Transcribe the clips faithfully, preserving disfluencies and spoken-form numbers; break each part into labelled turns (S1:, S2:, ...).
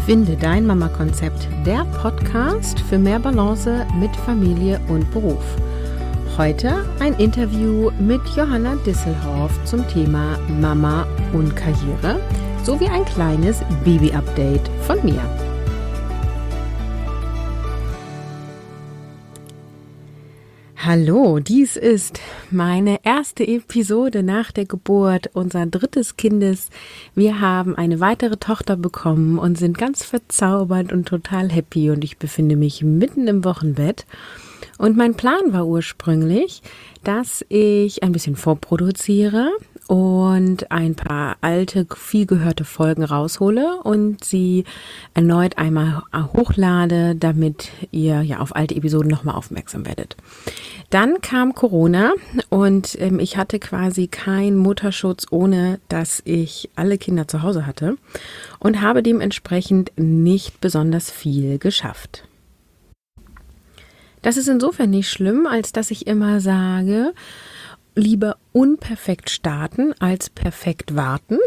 S1: Finde dein Mama-Konzept, der Podcast für mehr Balance mit Familie und Beruf. Heute ein Interview mit Johanna Disselhoff zum Thema Mama und Karriere sowie ein kleines Baby-Update von mir. Hallo, dies ist meine erste Episode nach der Geburt unseres drittes Kindes. Wir haben eine weitere Tochter bekommen und sind ganz verzaubert und total happy und ich befinde mich mitten im Wochenbett. Und mein Plan war ursprünglich, dass ich ein bisschen vorproduziere und ein paar alte, viel gehörte Folgen raushole und sie erneut einmal hochlade, damit ihr ja auf alte Episoden nochmal aufmerksam werdet. Dann kam Corona und ähm, ich hatte quasi keinen Mutterschutz, ohne dass ich alle Kinder zu Hause hatte und habe dementsprechend nicht besonders viel geschafft. Das ist insofern nicht schlimm, als dass ich immer sage, lieber unperfekt starten als perfekt warten.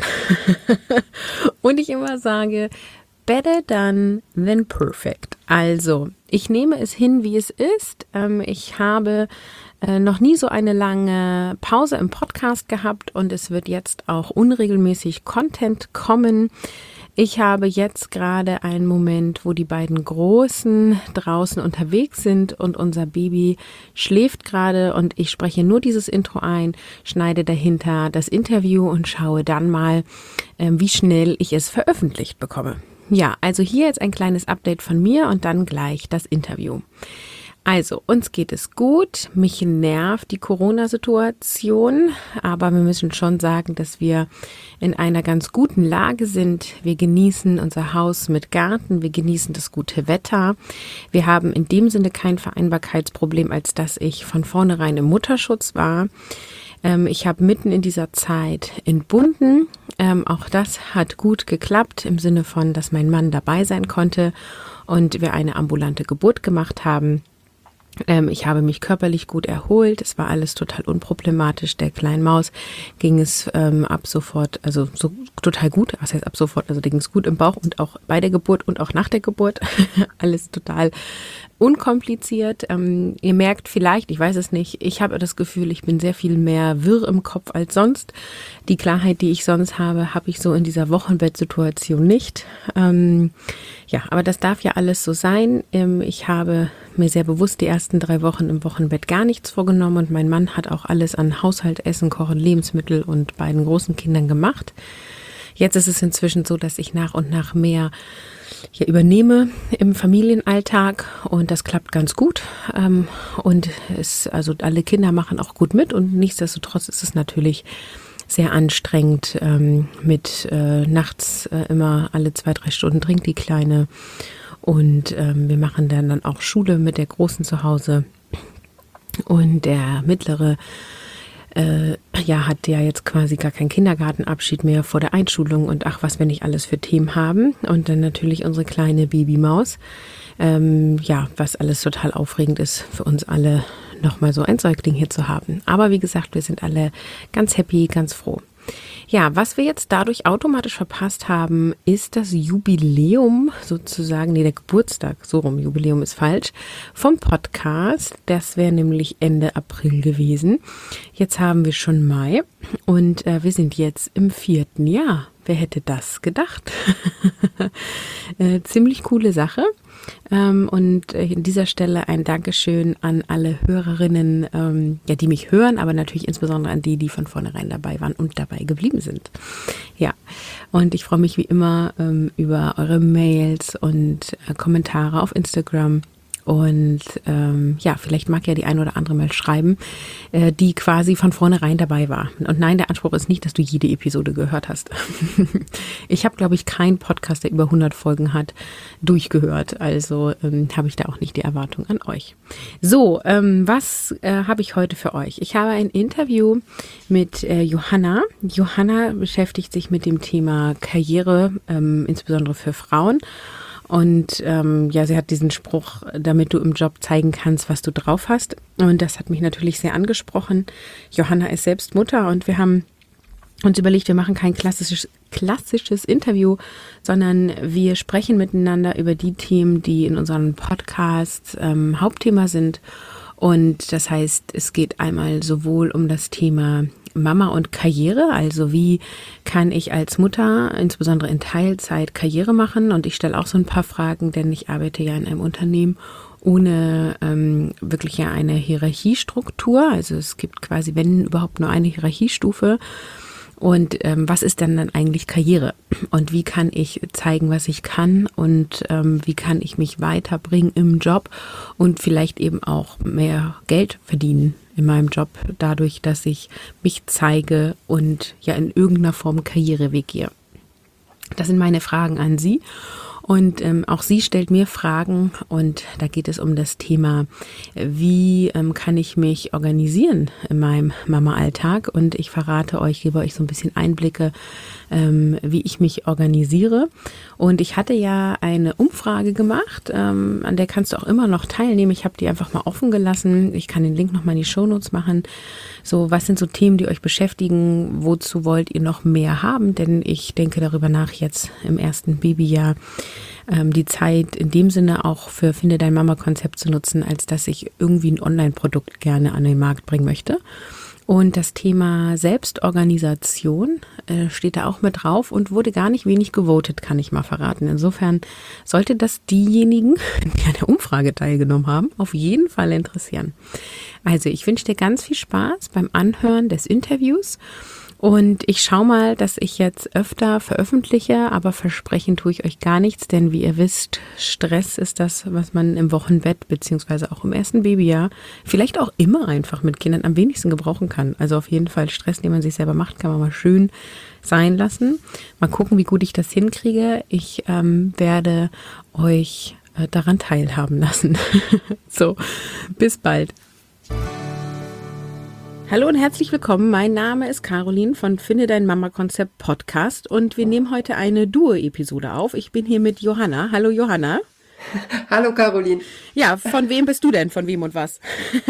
S1: Und ich immer sage, better done than perfect. Also, ich nehme es hin, wie es ist. Ähm, ich habe äh, noch nie so eine lange Pause im Podcast gehabt und es wird jetzt auch unregelmäßig Content kommen. Ich habe jetzt gerade einen Moment, wo die beiden Großen draußen unterwegs sind und unser Baby schläft gerade und ich spreche nur dieses Intro ein, schneide dahinter das Interview und schaue dann mal, äh, wie schnell ich es veröffentlicht bekomme. Ja, also hier jetzt ein kleines Update von mir und dann gleich das Interview. Also, uns geht es gut, mich nervt die Corona-Situation, aber wir müssen schon sagen, dass wir in einer ganz guten Lage sind. Wir genießen unser Haus mit Garten, wir genießen das gute Wetter. Wir haben in dem Sinne kein Vereinbarkeitsproblem, als dass ich von vornherein im Mutterschutz war. Ähm, ich habe mitten in dieser Zeit entbunden. Ähm, auch das hat gut geklappt im Sinne von, dass mein Mann dabei sein konnte und wir eine ambulante Geburt gemacht haben. Ähm, ich habe mich körperlich gut erholt, es war alles total unproblematisch. Der kleinen Maus ging es ähm, ab sofort, also so total gut, was heißt ab sofort, also der ging es gut im Bauch und auch bei der Geburt und auch nach der Geburt, alles total unkompliziert. Ähm, ihr merkt vielleicht, ich weiß es nicht, ich habe das Gefühl, ich bin sehr viel mehr wirr im Kopf als sonst. Die Klarheit, die ich sonst habe, habe ich so in dieser Wochenbettsituation nicht. Ähm, ja, aber das darf ja alles so sein. Ähm, ich habe mir sehr bewusst die ersten drei Wochen im Wochenbett gar nichts vorgenommen und mein Mann hat auch alles an Haushalt, Essen, Kochen, Lebensmittel und beiden großen Kindern gemacht. Jetzt ist es inzwischen so, dass ich nach und nach mehr hier übernehme im Familienalltag und das klappt ganz gut. Ähm, und es, also alle Kinder machen auch gut mit und nichtsdestotrotz ist es natürlich sehr anstrengend ähm, mit äh, nachts äh, immer alle zwei, drei Stunden trinkt die Kleine. Und ähm, wir machen dann, dann auch Schule mit der Großen zu Hause. Und der Mittlere äh, ja, hat ja jetzt quasi gar keinen Kindergartenabschied mehr vor der Einschulung. Und ach, was wir nicht alles für Themen haben. Und dann natürlich unsere kleine Babymaus. Ähm, ja, was alles total aufregend ist für uns alle, nochmal so ein Säugling hier zu haben. Aber wie gesagt, wir sind alle ganz happy, ganz froh. Ja, was wir jetzt dadurch automatisch verpasst haben, ist das Jubiläum sozusagen, nee, der Geburtstag, so rum, Jubiläum ist falsch, vom Podcast. Das wäre nämlich Ende April gewesen. Jetzt haben wir schon Mai und äh, wir sind jetzt im vierten Jahr. Wer hätte das gedacht? äh, ziemlich coole Sache. Ähm, und äh, an dieser Stelle ein Dankeschön an alle Hörerinnen, ähm, ja, die mich hören, aber natürlich insbesondere an die, die von vornherein dabei waren und dabei geblieben sind. Ja, und ich freue mich wie immer ähm, über eure Mails und äh, Kommentare auf Instagram. Und ähm, ja, vielleicht mag ja die ein oder andere mal schreiben, äh, die quasi von vornherein dabei war. Und nein, der Anspruch ist nicht, dass du jede Episode gehört hast. Ich habe, glaube ich, keinen Podcast, der über hundert Folgen hat, durchgehört. Also ähm, habe ich da auch nicht die Erwartung an euch. So, ähm, was äh, habe ich heute für euch? Ich habe ein Interview mit äh, Johanna. Johanna beschäftigt sich mit dem Thema Karriere, ähm, insbesondere für Frauen. Und ähm, ja, sie hat diesen Spruch, damit du im Job zeigen kannst, was du drauf hast. Und das hat mich natürlich sehr angesprochen. Johanna ist selbst Mutter und wir haben uns überlegt, wir machen kein klassisches, klassisches Interview, sondern wir sprechen miteinander über die Themen, die in unserem Podcast ähm, Hauptthema sind. Und das heißt, es geht einmal sowohl um das Thema Mama und Karriere, also wie kann ich als Mutter, insbesondere in Teilzeit, Karriere machen? Und ich stelle auch so ein paar Fragen, denn ich arbeite ja in einem Unternehmen ohne ähm, wirklich ja eine Hierarchiestruktur. Also es gibt quasi, wenn überhaupt, nur eine Hierarchiestufe. Und ähm, was ist denn dann eigentlich Karriere? Und wie kann ich zeigen, was ich kann? Und ähm, wie kann ich mich weiterbringen im Job und vielleicht eben auch mehr Geld verdienen in meinem Job, dadurch, dass ich mich zeige und ja in irgendeiner Form Karriereweg gehe. Das sind meine Fragen an Sie. Und ähm, auch sie stellt mir Fragen und da geht es um das Thema, wie ähm, kann ich mich organisieren in meinem Mama-Alltag, und ich verrate euch, gebe euch so ein bisschen Einblicke, ähm, wie ich mich organisiere. Und ich hatte ja eine Umfrage gemacht, ähm, an der kannst du auch immer noch teilnehmen. Ich habe die einfach mal offen gelassen. Ich kann den Link nochmal in die Shownotes machen. So, was sind so Themen, die euch beschäftigen? Wozu wollt ihr noch mehr haben? Denn ich denke darüber nach, jetzt im ersten Babyjahr ähm, die Zeit in dem Sinne auch für Finde dein Mama-Konzept zu nutzen, als dass ich irgendwie ein Online-Produkt gerne an den Markt bringen möchte. Und das Thema Selbstorganisation äh, steht da auch mit drauf und wurde gar nicht wenig gewotet, kann ich mal verraten. Insofern sollte das diejenigen, die an der Umfrage teilgenommen haben, auf jeden Fall interessieren. Also ich wünsche dir ganz viel Spaß beim Anhören des Interviews. Und ich schaue mal, dass ich jetzt öfter veröffentliche, aber versprechen tue ich euch gar nichts, denn wie ihr wisst, Stress ist das, was man im Wochenbett beziehungsweise auch im ersten Babyjahr, vielleicht auch immer einfach mit Kindern am wenigsten gebrauchen kann. Also auf jeden Fall Stress, den man sich selber macht, kann man mal schön sein lassen. Mal gucken, wie gut ich das hinkriege. Ich ähm, werde euch äh, daran teilhaben lassen. So, bis bald. Hallo und herzlich willkommen. Mein Name ist Caroline von Finde dein Mama-Konzept Podcast und wir nehmen heute eine Duo-Episode auf. Ich bin hier mit Johanna. Hallo Johanna.
S2: Hallo Caroline.
S1: Ja, von wem bist du denn? Von wem und was?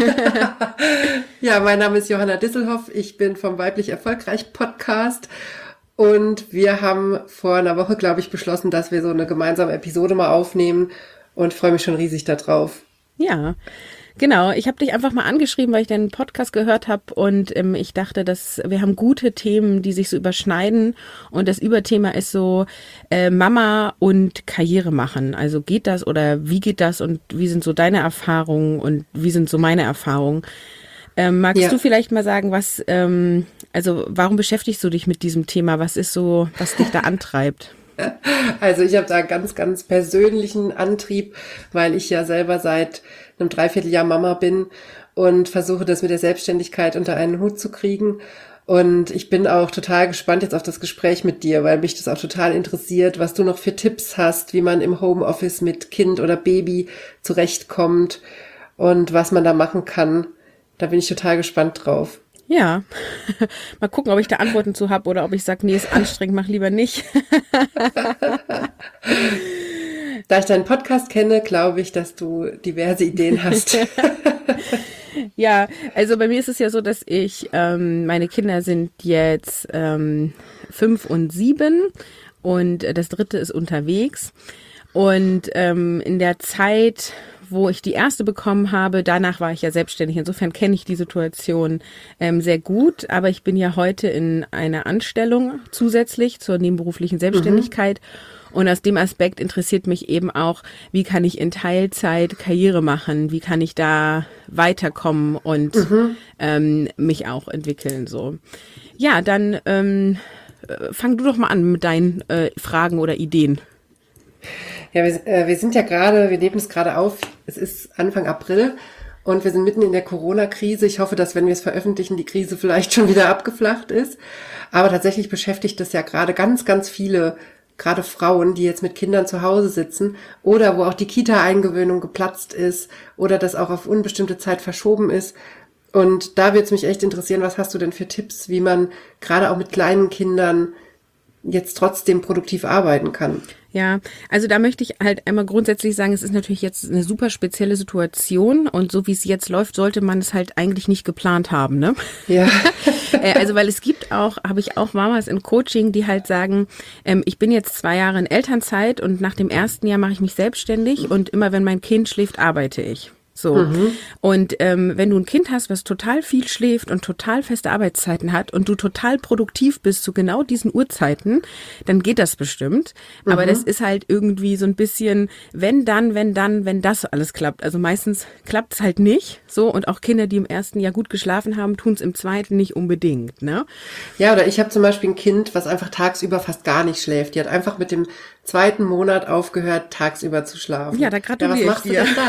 S2: Ja, mein Name ist Johanna Disselhoff. Ich bin vom Weiblich Erfolgreich Podcast und wir haben vor einer Woche, glaube ich, beschlossen, dass wir so eine gemeinsame Episode mal aufnehmen und freue mich schon riesig darauf.
S1: Ja, genau. Ich habe dich einfach mal angeschrieben, weil ich deinen Podcast gehört habe und ähm, ich dachte, dass wir haben gute Themen, die sich so überschneiden, und das Überthema ist so äh, Mama und Karriere machen. Also geht das oder wie geht das und wie sind so deine Erfahrungen und wie sind so meine Erfahrungen? Ähm, magst ja. du vielleicht mal sagen, was, ähm, also warum beschäftigst du dich mit diesem Thema? Was ist so, was dich da antreibt?
S2: Also ich habe da ganz, ganz persönlichen Antrieb, weil ich ja selber seit einem Dreivierteljahr Mama bin und versuche, das mit der Selbstständigkeit unter einen Hut zu kriegen. Und ich bin auch total gespannt jetzt auf das Gespräch mit dir, weil mich das auch total interessiert, was du noch für Tipps hast, wie man im Homeoffice mit Kind oder Baby zurechtkommt und was man da machen kann. Da bin ich total gespannt drauf.
S1: Ja, mal gucken, ob ich da Antworten zu habe oder ob ich sage, nee, ist anstrengend, mach lieber nicht.
S2: Da ich deinen Podcast kenne, glaube ich, dass du diverse Ideen hast.
S1: Ja, also bei mir ist es ja so, dass ich, ähm, meine Kinder sind jetzt ähm, fünf und sieben und das dritte ist unterwegs. Und ähm, in der Zeit, wo ich die erste bekommen habe, danach war ich ja selbstständig. Insofern kenne ich die Situation ähm, sehr gut. Aber ich bin ja heute in einer Anstellung zusätzlich zur nebenberuflichen Selbstständigkeit. Mhm. Und aus dem Aspekt interessiert mich eben auch, wie kann ich in Teilzeit Karriere machen? Wie kann ich da weiterkommen und mhm. ähm, mich auch entwickeln? So, ja, dann ähm, fang du doch mal an mit deinen äh, Fragen oder Ideen.
S2: Ja, wir, äh, wir sind ja gerade, wir nehmen es gerade auf, es ist Anfang April und wir sind mitten in der Corona-Krise. Ich hoffe, dass, wenn wir es veröffentlichen, die Krise vielleicht schon wieder abgeflacht ist. Aber tatsächlich beschäftigt das ja gerade ganz, ganz viele, gerade Frauen, die jetzt mit Kindern zu Hause sitzen oder wo auch die Kita-Eingewöhnung geplatzt ist oder das auch auf unbestimmte Zeit verschoben ist. Und da würde es mich echt interessieren, was hast du denn für Tipps, wie man gerade auch mit kleinen Kindern jetzt trotzdem produktiv arbeiten kann?
S1: Ja, also da möchte ich halt einmal grundsätzlich sagen, es ist natürlich jetzt eine super spezielle Situation und so wie es jetzt läuft, sollte man es halt eigentlich nicht geplant haben, ne?
S2: Ja.
S1: Äh, Also weil es gibt auch, habe ich auch Mamas in Coaching, die halt sagen, ähm, ich bin jetzt zwei Jahre in Elternzeit und nach dem ersten Jahr mache ich mich selbstständig und immer wenn mein Kind schläft, arbeite ich. So. Und ähm, wenn du ein Kind hast, was total viel schläft und total feste Arbeitszeiten hat und du total produktiv bist zu genau diesen Uhrzeiten, dann geht das bestimmt. Aber das ist halt irgendwie so ein bisschen, wenn dann, wenn dann, wenn das alles klappt. Also meistens klappt es halt nicht. So, und auch Kinder, die im ersten Jahr gut geschlafen haben, tun es im zweiten nicht unbedingt. Ne?
S2: Ja, oder ich habe zum Beispiel ein Kind, was einfach tagsüber fast gar nicht schläft. Die hat einfach mit dem zweiten Monat aufgehört, tagsüber zu schlafen.
S1: Ja, da gratuliere
S2: ja, was machst
S1: ich dir.
S2: du denn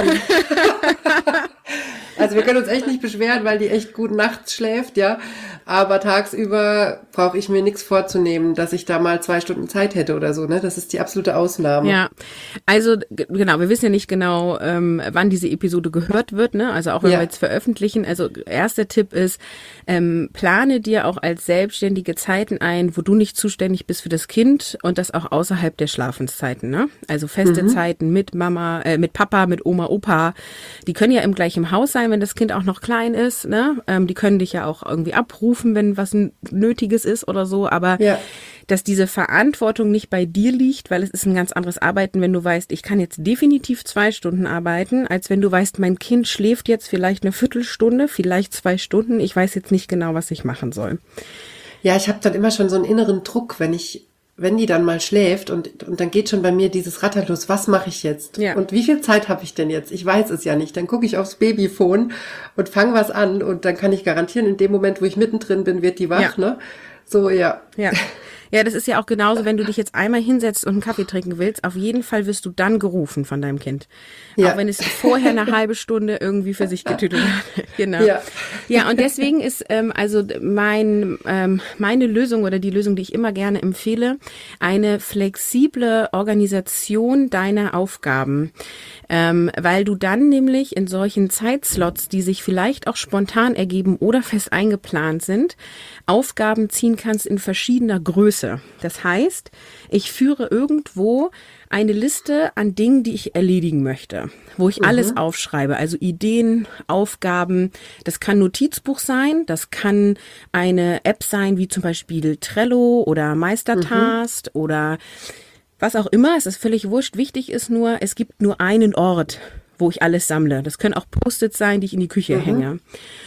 S2: dann? Also wir können uns echt nicht beschweren, weil die echt gut nachts schläft, ja. Aber tagsüber brauche ich mir nichts vorzunehmen, dass ich da mal zwei Stunden Zeit hätte oder so, ne? Das ist die absolute Ausnahme.
S1: Ja, also g- genau, wir wissen ja nicht genau, ähm, wann diese Episode gehört wird, ne? Also auch wenn
S2: Ja.
S1: wir jetzt veröffentlichen. Also erster Tipp ist, ähm, plane dir auch als Selbstständige Zeiten ein, wo du nicht zuständig bist für das Kind und das auch außerhalb der Schlafenszeiten, ne? Also feste Zeiten mit Mama, äh, mit Papa, mit Oma, Opa. Die können ja im gleichen Haus sein, wenn das Kind auch noch klein ist, ne? Ähm, die können dich ja auch irgendwie abrufen, wenn was n- Nötiges ist oder so, aber
S2: Ja.
S1: dass diese Verantwortung nicht bei dir liegt, weil es ist ein ganz anderes Arbeiten, wenn du weißt, ich kann jetzt definitiv zwei Stunden arbeiten, als wenn du weißt, mein Kind schläft jetzt vielleicht eine Viertelstunde, vielleicht zwei Stunden, ich weiß jetzt nicht genau, was ich machen soll.
S2: Ja, ich habe dann immer schon so einen inneren Druck, wenn ich, wenn die dann mal schläft und, und dann geht schon bei mir dieses Rattern los, was mache ich jetzt?
S1: Ja.
S2: Und wie viel Zeit habe ich denn jetzt? Ich weiß es ja nicht. Dann gucke ich aufs Babyphone und fange was an und dann kann ich garantieren, in dem Moment, wo ich mittendrin bin, wird die wach,
S1: Ja.
S2: ne? So, ja.
S1: Ja. Ja, das ist ja auch genauso, wenn du dich jetzt einmal hinsetzt und einen Kaffee trinken willst, auf jeden Fall wirst du dann gerufen von deinem Kind.
S2: Ja.
S1: Auch wenn es vorher eine halbe Stunde irgendwie für sich getüttelt hat. Genau.
S2: Ja.
S1: Ja, und deswegen ist ähm, also mein ähm, meine Lösung oder die Lösung, die ich immer gerne empfehle, eine flexible Organisation deiner Aufgaben. Ähm, weil du dann nämlich in solchen Zeitslots, die sich vielleicht auch spontan ergeben oder fest eingeplant sind, Aufgaben ziehen kannst in verschiedener Größe. Das heißt, ich führe irgendwo eine Liste an Dingen, die ich erledigen möchte, wo ich alles aufschreibe, also Ideen, Aufgaben. Das kann Notizbuch sein, das kann eine App sein, wie zum Beispiel Trello oder Meistertask oder was auch immer. Es ist völlig wurscht. Wichtig ist nur, es gibt nur einen Ort, wo ich alles sammle. Das können auch Post-its sein, die ich in die Küche hänge.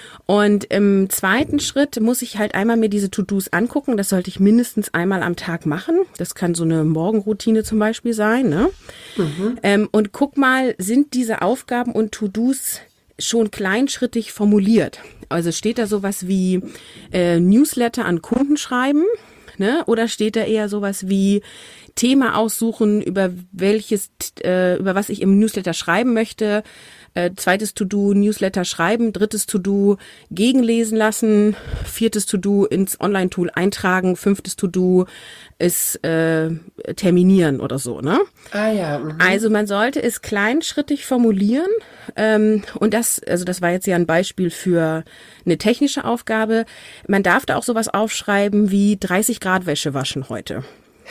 S1: Und im zweiten Schritt muss ich halt einmal mir diese To-Dos angucken. Das sollte ich mindestens einmal am Tag machen. Das kann so eine Morgenroutine zum Beispiel sein, ne? Ähm, und guck mal, sind diese Aufgaben und To-Dos schon kleinschrittig formuliert? Also steht da sowas wie äh, Newsletter an Kunden schreiben, ne? Oder steht da eher sowas wie Thema aussuchen, über welches, äh, über was ich im Newsletter schreiben möchte? Äh, zweites To-Do, Newsletter schreiben. Drittes To-Do, gegenlesen lassen. Viertes To-Do, ins Online-Tool eintragen. Fünftes To-Do ist äh, terminieren oder so, ne?
S2: Ah ja. Mhm.
S1: Also man sollte es kleinschrittig formulieren. Ähm, und das, also das war jetzt ja ein Beispiel für eine technische Aufgabe. Man darf da auch sowas aufschreiben wie dreißig Grad Wäsche waschen heute.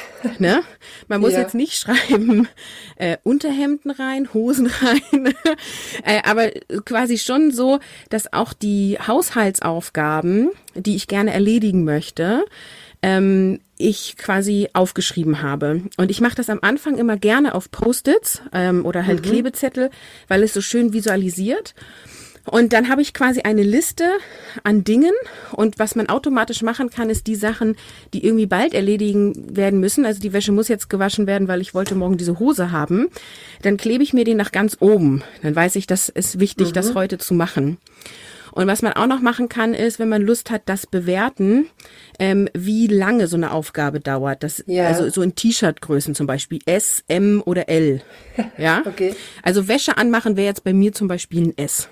S1: Ne? Man muss
S2: Ja.
S1: jetzt nicht schreiben, äh, Unterhemden rein, Hosen rein, äh, aber quasi schon so, dass auch die Haushaltsaufgaben, die ich gerne erledigen möchte, ähm, ich quasi aufgeschrieben habe. Und ich mache das am Anfang immer gerne auf Post-its ähm, oder halt Klebezettel, weil es so schön visualisiert. Und dann habe ich quasi eine Liste an Dingen und was man automatisch machen kann, ist die Sachen, die irgendwie bald erledigen werden müssen. Also die Wäsche muss jetzt gewaschen werden, weil ich wollte morgen diese Hose haben. Dann klebe ich mir den nach ganz oben. Dann weiß ich, das ist wichtig, das heute zu machen. Und was man auch noch machen kann, ist, wenn man Lust hat, das bewerten, ähm, wie lange so eine Aufgabe dauert. Das,
S2: Ja.
S1: Also so in T-Shirt-Größen zum Beispiel S, M oder L. Ja?
S2: Okay.
S1: Also Wäsche anmachen wäre jetzt bei mir zum Beispiel ein S.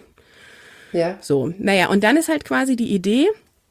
S2: Ja.
S1: So, naja, und dann ist halt quasi die Idee,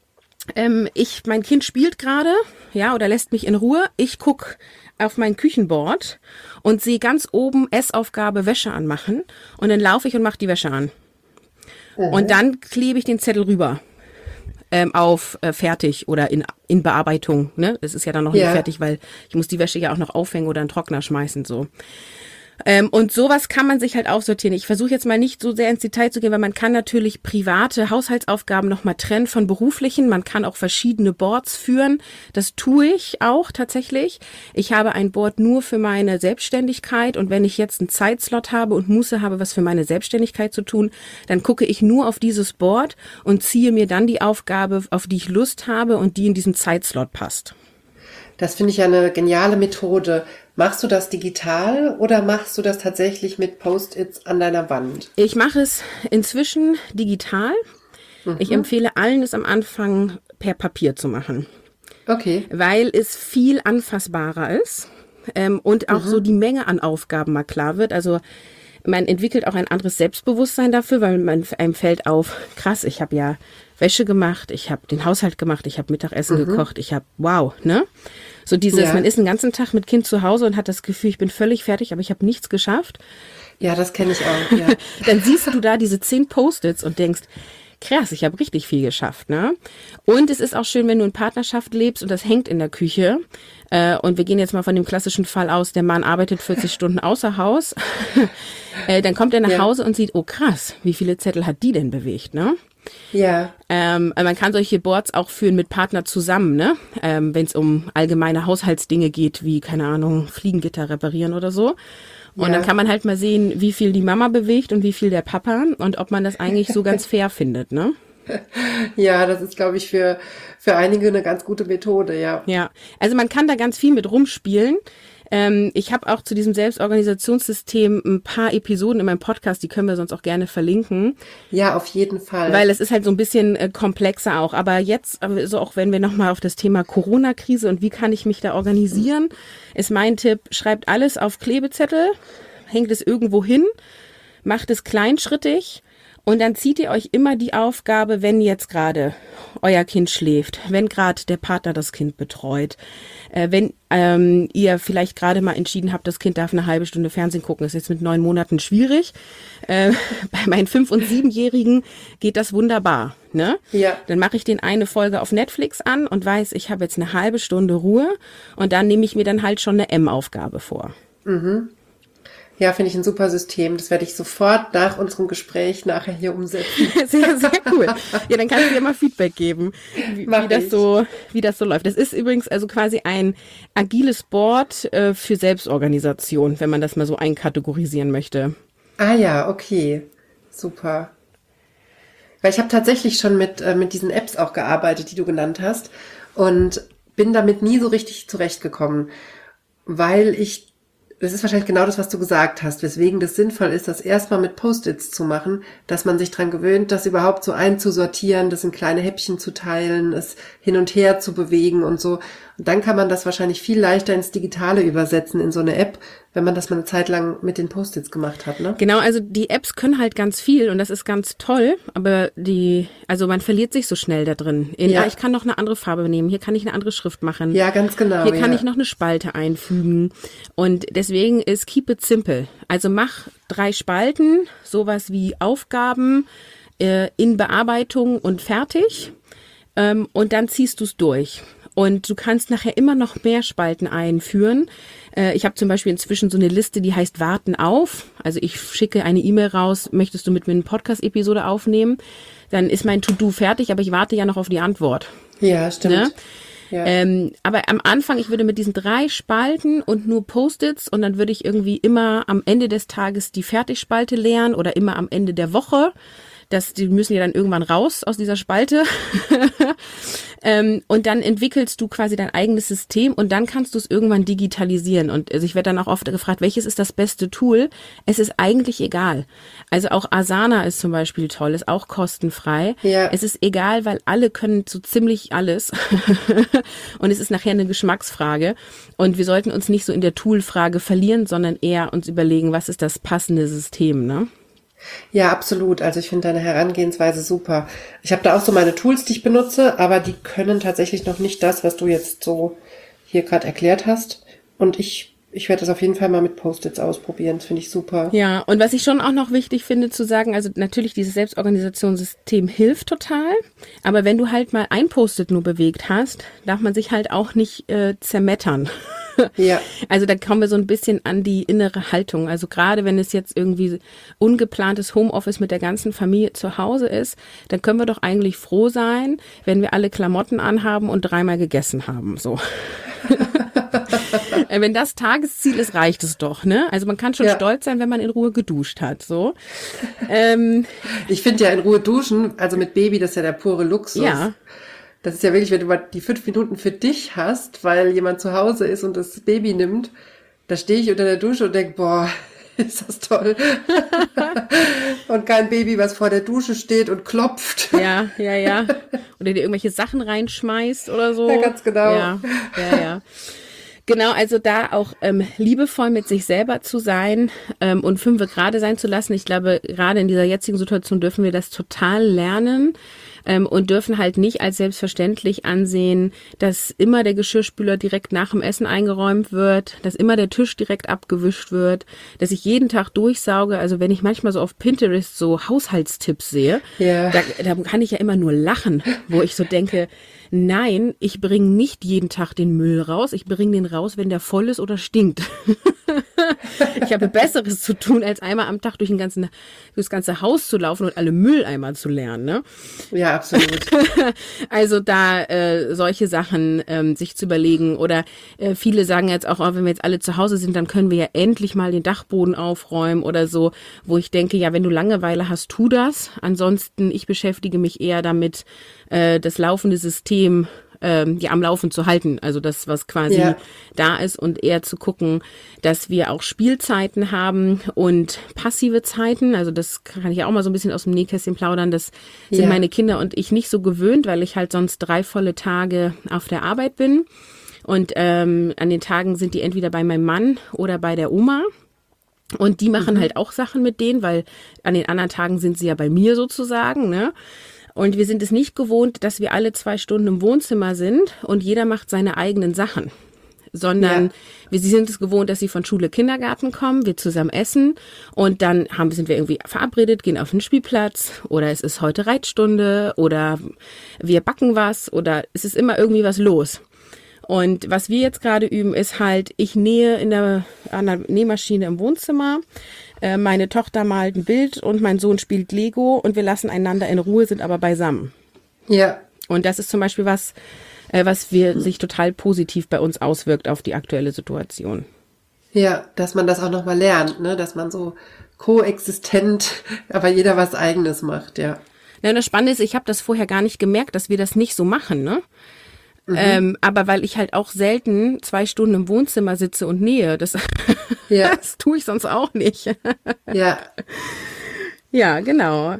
S1: ähm, ich, mein Kind spielt gerade, ja, oder lässt mich in Ruhe. Ich guck auf mein Küchenboard und sehe ganz oben Essaufgabe Wäsche anmachen und dann laufe ich und mache die Wäsche an. Und dann klebe ich den Zettel rüber. ähm, auf äh, fertig oder in, in Bearbeitung. Ne? Es ist ja dann noch
S2: Ja.
S1: nicht fertig, weil ich muss die Wäsche ja auch noch aufhängen oder in den Trockner schmeißen. So. Ähm, und sowas kann man sich halt aussortieren. Ich versuche jetzt mal nicht so sehr ins Detail zu gehen, weil man kann natürlich private Haushaltsaufgaben nochmal trennen von beruflichen. Man kann auch verschiedene Boards führen. Das tue ich auch tatsächlich. Ich habe ein Board nur für meine Selbstständigkeit und wenn ich jetzt einen Zeitslot habe und Muße habe, was für meine Selbstständigkeit zu tun, dann gucke ich nur auf dieses Board und ziehe mir dann die Aufgabe, auf die ich Lust habe und die in diesen Zeitslot passt.
S2: Das finde ich ja eine geniale Methode. Machst du das digital oder machst du das tatsächlich mit Post-its an deiner Wand?
S1: Ich mache es inzwischen digital. Mhm. Ich empfehle allen, es am Anfang per Papier zu machen.
S2: Okay.
S1: Weil es viel anfassbarer ist ähm, und auch mhm. so die Menge an Aufgaben mal klar wird. Also man entwickelt auch ein anderes Selbstbewusstsein dafür, weil man einem fällt auf, krass, ich habe ja Wäsche gemacht, ich habe den Haushalt gemacht, ich habe Mittagessen mhm. gekocht, ich habe, wow, ne? So dieses, ja. man ist den ganzen Tag mit Kind zu Hause und hat das Gefühl, ich bin völlig fertig, aber ich habe nichts geschafft.
S2: Ja, das kenne ich auch, ja.
S1: Dann siehst du da diese zehn Post-its und denkst, krass, ich habe richtig viel geschafft, ne? Und es ist auch schön, wenn du in Partnerschaft lebst und das hängt in der Küche. Äh, und wir gehen jetzt mal von dem klassischen Fall aus, der Mann arbeitet vierzig Stunden außer Haus. äh, dann kommt er nach ja. Hause und sieht, oh krass, wie viele Zettel hat die denn bewegt, ne?
S2: Ja.
S1: Ähm, man kann solche Boards auch führen mit Partner zusammen, ne? Ähm, wenn es um allgemeine Haushaltsdinge geht, wie, keine Ahnung, Fliegengitter reparieren oder so. Und ja. dann kann man halt mal sehen, wie viel die Mama bewegt und wie viel der Papa und ob man das eigentlich so ganz fair findet, ne?
S2: Ja, das ist, glaube ich, für, für einige eine ganz gute Methode, ja.
S1: Ja, also man kann da ganz viel mit rumspielen. Ähm, ich habe auch zu diesem Selbstorganisationssystem ein paar Episoden in meinem Podcast, die können wir sonst auch gerne verlinken.
S2: Ja, auf jeden Fall.
S1: Weil es ist halt so ein bisschen äh, komplexer auch. Aber jetzt, also auch wenn wir nochmal auf das Thema Corona-Krise und wie kann ich mich da organisieren, ist mein Tipp, schreibt alles auf Klebezettel, hängt es irgendwo hin, macht es kleinschrittig. Und dann zieht ihr euch immer die Aufgabe, wenn jetzt gerade euer Kind schläft, wenn gerade der Partner das Kind betreut, äh, wenn ähm, ihr vielleicht gerade mal entschieden habt, das Kind darf eine halbe Stunde Fernsehen gucken, ist jetzt mit neun Monaten schwierig. Äh, bei meinen fünf- und siebenjährigen geht das wunderbar. Ne?
S2: Ja.
S1: Dann mache ich den eine Folge auf Netflix an und weiß, ich habe jetzt eine halbe Stunde Ruhe und dann nehme ich mir dann halt schon eine M-Aufgabe vor.
S2: Mhm. Ja, finde ich ein super System. Das werde ich sofort nach unserem Gespräch nachher hier umsetzen.
S1: Sehr, sehr cool. Ja, dann kannst du dir mal Feedback geben, wie, wie das so, wie das so läuft. Das ist übrigens also quasi ein agiles Board äh, für Selbstorganisation, wenn man das mal so einkategorisieren möchte.
S2: Ah ja, okay. Super. Weil ich habe tatsächlich schon mit, äh, mit diesen Apps auch gearbeitet, die du genannt hast und bin damit nie so richtig zurechtgekommen, weil ich das ist wahrscheinlich genau das, was du gesagt hast, weswegen das sinnvoll ist, das erstmal mit Post-its zu machen, dass man sich dran gewöhnt, das überhaupt so einzusortieren, das in kleine Häppchen zu teilen, es hin und her zu bewegen und so. Und dann kann man das wahrscheinlich viel leichter ins Digitale übersetzen, in so eine App, wenn man das mal eine Zeit lang mit den Post-its gemacht hat, ne?
S1: Genau, also die Apps können halt ganz viel und das ist ganz toll, aber die, also man verliert sich so schnell da drin. In,
S2: Ja.
S1: ah, ich kann noch eine andere Farbe nehmen, hier kann ich eine andere Schrift machen.
S2: Ja, ganz genau.
S1: Hier kann
S2: ja.
S1: ich noch eine Spalte einfügen. Und deswegen ist keep it simple. Also mach drei Spalten, sowas wie Aufgaben äh, in Bearbeitung und fertig. Ähm, und dann ziehst du es durch. Und du kannst nachher immer noch mehr Spalten einführen. Äh, ich habe zum Beispiel inzwischen so eine Liste, die heißt Warten auf. Also ich schicke eine E-Mail raus, möchtest du mit mir eine Podcast-Episode aufnehmen? Dann ist mein To-Do fertig, aber ich warte ja noch auf die Antwort.
S2: Ja, stimmt.
S1: Ne?
S2: Ja.
S1: Ähm, aber am Anfang, ich würde mit diesen drei Spalten und nur Post-its und dann würde ich irgendwie immer am Ende des Tages die Fertigspalte leeren oder immer am Ende der Woche. Das, die müssen ja dann irgendwann raus aus dieser Spalte. ähm, und dann entwickelst du quasi dein eigenes System und dann kannst du es irgendwann digitalisieren. Und also ich werde dann auch oft gefragt, welches ist das beste Tool? Es ist eigentlich egal. Also auch Asana ist zum Beispiel toll, ist auch kostenfrei.
S2: Ja.
S1: Es ist egal, weil alle können so ziemlich alles. Und es ist nachher eine Geschmacksfrage. Und wir sollten uns nicht so in der Toolfrage verlieren, sondern eher uns überlegen, was ist das passende System, ne?
S2: Ja, absolut. Also ich finde deine Herangehensweise super. Ich habe da auch so meine Tools, die ich benutze, aber die können tatsächlich noch nicht das, was du jetzt so hier gerade erklärt hast. Und ich ich werde das auf jeden Fall mal mit Post-its ausprobieren. Das finde ich super.
S1: Ja, und was ich schon auch noch wichtig finde zu sagen, also natürlich dieses Selbstorganisationssystem hilft total, aber wenn du halt mal ein Post-it nur bewegt hast, darf man sich halt auch nicht äh, zermettern.
S2: Ja.
S1: Also da kommen wir so ein bisschen an die innere Haltung. Also gerade wenn es jetzt irgendwie ungeplantes Homeoffice mit der ganzen Familie zu Hause ist, dann können wir doch eigentlich froh sein, wenn wir alle Klamotten anhaben und dreimal gegessen haben. So. Wenn das Tagesziel ist, reicht es doch, ne? Also man kann schon
S2: Ja.
S1: stolz sein, wenn man in Ruhe geduscht hat, so. Ähm,
S2: Ich finde ja in Ruhe duschen, also mit Baby, das ist ja der pure Luxus.
S1: ja,
S2: Das ist ja wirklich, wenn du mal die fünf Minuten für dich hast, weil jemand zu Hause ist und das Baby nimmt, da stehe ich unter der Dusche und denke, boah, ist das toll. Und kein Baby, was vor der Dusche steht und klopft.
S1: ja, ja, ja. Oder dir irgendwelche Sachen reinschmeißt oder so.
S2: Ja, ganz genau.
S1: Ja, ja, ja. Genau, also da auch ähm, liebevoll mit sich selber zu sein ähm, und fünfe gerade sein zu lassen. Ich glaube, gerade in dieser jetzigen Situation dürfen wir das total lernen ähm, und dürfen halt nicht als selbstverständlich ansehen, dass immer der Geschirrspüler direkt nach dem Essen eingeräumt wird, dass immer der Tisch direkt abgewischt wird, dass ich jeden Tag durchsauge. Also wenn ich manchmal so auf Pinterest so Haushaltstipps sehe,
S2: Ja.
S1: da, da kann ich ja immer nur lachen, wo ich so denke, nein, ich bringe nicht jeden Tag den Müll raus. Ich bringe den raus, wenn der voll ist oder stinkt. Ich habe Besseres zu tun, als einmal am Tag durch, den ganzen, durch das ganze Haus zu laufen und alle Mülleimer zu leeren. Ne?
S2: Ja, absolut.
S1: Also da äh, solche Sachen ähm, sich zu überlegen. Oder äh, viele sagen jetzt auch, oh, wenn wir jetzt alle zu Hause sind, dann können wir ja endlich mal den Dachboden aufräumen oder so. Wo ich denke, ja, wenn du Langeweile hast, tu das. Ansonsten, ich beschäftige mich eher damit, äh, das laufende System ähm, ja am Laufen zu halten. Also das, was quasi
S2: Ja.
S1: da ist und eher zu gucken, dass wir auch Spielzeiten haben und passive Zeiten. Also das kann ich auch mal so ein bisschen aus dem Nähkästchen plaudern. Das sind
S2: Ja.
S1: meine Kinder und ich nicht so gewöhnt, weil ich halt sonst drei volle Tage auf der Arbeit bin. Und ähm, an den Tagen sind die entweder bei meinem Mann oder bei der Oma. Und die machen halt auch Sachen mit denen, weil an den anderen Tagen sind sie ja bei mir sozusagen, ne? Und wir sind es nicht gewohnt, dass wir alle zwei Stunden im Wohnzimmer sind und jeder macht seine eigenen Sachen. Sondern
S2: Ja.
S1: wir sie sind es gewohnt, dass sie von Schule, Kindergarten kommen, wir zusammen essen und dann haben, sind wir irgendwie verabredet, gehen auf den Spielplatz oder es ist heute Reitstunde oder wir backen was oder es ist immer irgendwie was los. Und was wir jetzt gerade üben, ist halt, ich nähe in der, an der Nähmaschine im Wohnzimmer, äh, meine Tochter malt ein Bild und mein Sohn spielt Lego und wir lassen einander in Ruhe, sind aber beisammen.
S2: Ja.
S1: Und das ist zum Beispiel was, äh, was wir, sich total positiv bei uns auswirkt auf die aktuelle Situation.
S2: Ja, dass man das auch nochmal lernt, ne? Dass man so koexistent, aber jeder was Eigenes macht, ja.
S1: Na, und das Spannende ist, ich habe das vorher gar nicht gemerkt, dass wir das nicht so machen, ne? Ähm, aber weil ich halt auch selten zwei Stunden im Wohnzimmer sitze und nähe, das,
S2: Ja.
S1: das tue ich sonst auch nicht.
S2: Ja.
S1: Ja, genau.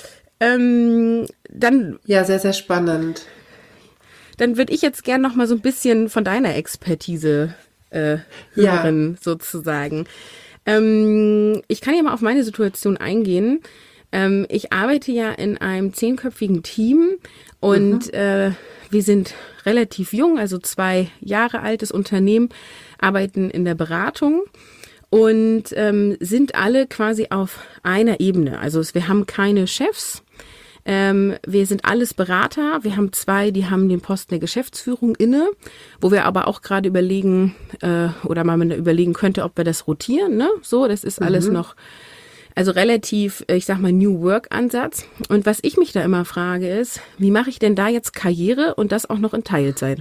S1: Ähm, dann
S2: Ja, sehr, sehr spannend.
S1: dann würde ich jetzt gern noch mal so ein bisschen von deiner Expertise äh,
S2: Ja.
S1: hören, sozusagen. Ähm, ich kann ja mal auf meine Situation eingehen. Ähm, ich arbeite ja in einem zehnköpfigen Team und äh, wir sind relativ jung, also zwei Jahre altes Unternehmen, arbeiten in der Beratung und ähm, sind alle quasi auf einer Ebene. Also es, wir haben keine Chefs. Ähm, wir sind alles Berater. Wir haben zwei, die haben den Posten der Geschäftsführung inne, wo wir aber auch gerade überlegen äh, oder mal überlegen könnte, ob wir das rotieren. Ne? So, das ist alles noch, also relativ, ich sag mal, New Work Ansatz. Und was ich mich da immer frage ist, wie mache ich denn da jetzt Karriere und das auch noch in Teilzeit?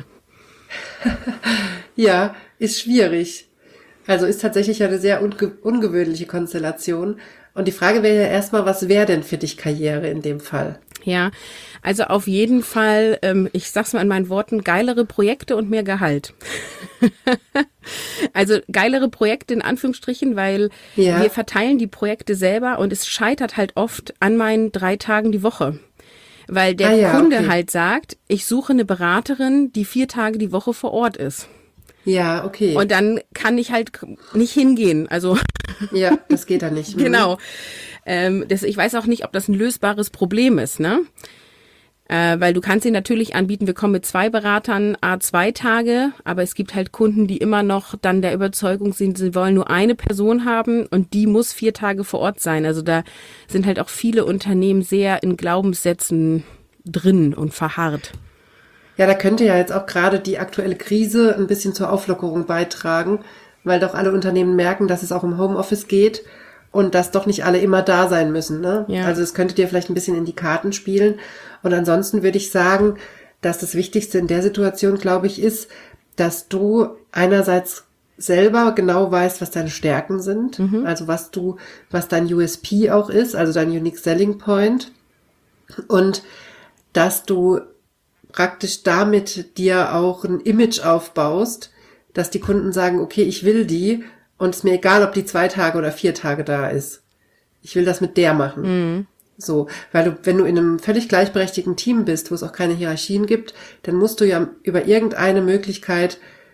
S2: Ja, ist schwierig. Also ist tatsächlich eine sehr unge ungewöhnliche Konstellation. Und die Frage wäre ja erstmal, was wäre denn für dich Karriere in dem Fall?
S1: Ja, also auf jeden Fall, ähm, ich sag's mal in meinen Worten, geilere Projekte und mehr Gehalt. Also geilere Projekte in Anführungsstrichen, weil
S2: Ja.
S1: wir verteilen die Projekte selber und es scheitert halt oft an meinen drei Tagen die Woche. Weil der
S2: Ah ja,
S1: Kunde
S2: okay.
S1: halt sagt, ich suche eine Beraterin, die vier Tage die Woche vor Ort ist.
S2: Ja, okay.
S1: Und dann kann ich halt nicht hingehen. Also
S2: ja, das geht dann nicht. Mhm.
S1: genau. Ähm, das, ich weiß auch nicht, ob das ein lösbares Problem ist, ne? Äh, weil du kannst ihnen natürlich anbieten, wir kommen mit zwei Beratern, a zwei Tage, aber es gibt halt Kunden, die immer noch dann der Überzeugung sind, sie wollen nur eine Person haben und die muss vier Tage vor Ort sein. Also da sind halt auch viele Unternehmen sehr in Glaubenssätzen drin und verharrt.
S2: Ja, da könnte ja jetzt auch gerade die aktuelle Krise ein bisschen zur Auflockerung beitragen, weil doch alle Unternehmen merken, dass es auch im Homeoffice geht und dass doch nicht alle immer da sein müssen. Ne?
S1: Ja.
S2: Also es könnte dir vielleicht ein bisschen in die Karten spielen. Und ansonsten würde ich sagen, dass das Wichtigste in der Situation, glaube ich, ist, dass du einerseits selber genau weißt, was deine Stärken sind, mhm. also was du, was dein U S P auch ist, also dein Unique Selling Point, und dass du praktisch damit dir auch ein Image aufbaust, dass die Kunden sagen, okay, ich will die und es ist mir egal, ob die zwei Tage oder vier Tage da ist. Ich will das mit der machen. Mhm. So, weil du, wenn du in einem völlig gleichberechtigten Team bist, wo es auch keine Hierarchien gibt, dann musst du ja über irgendeine Möglichkeit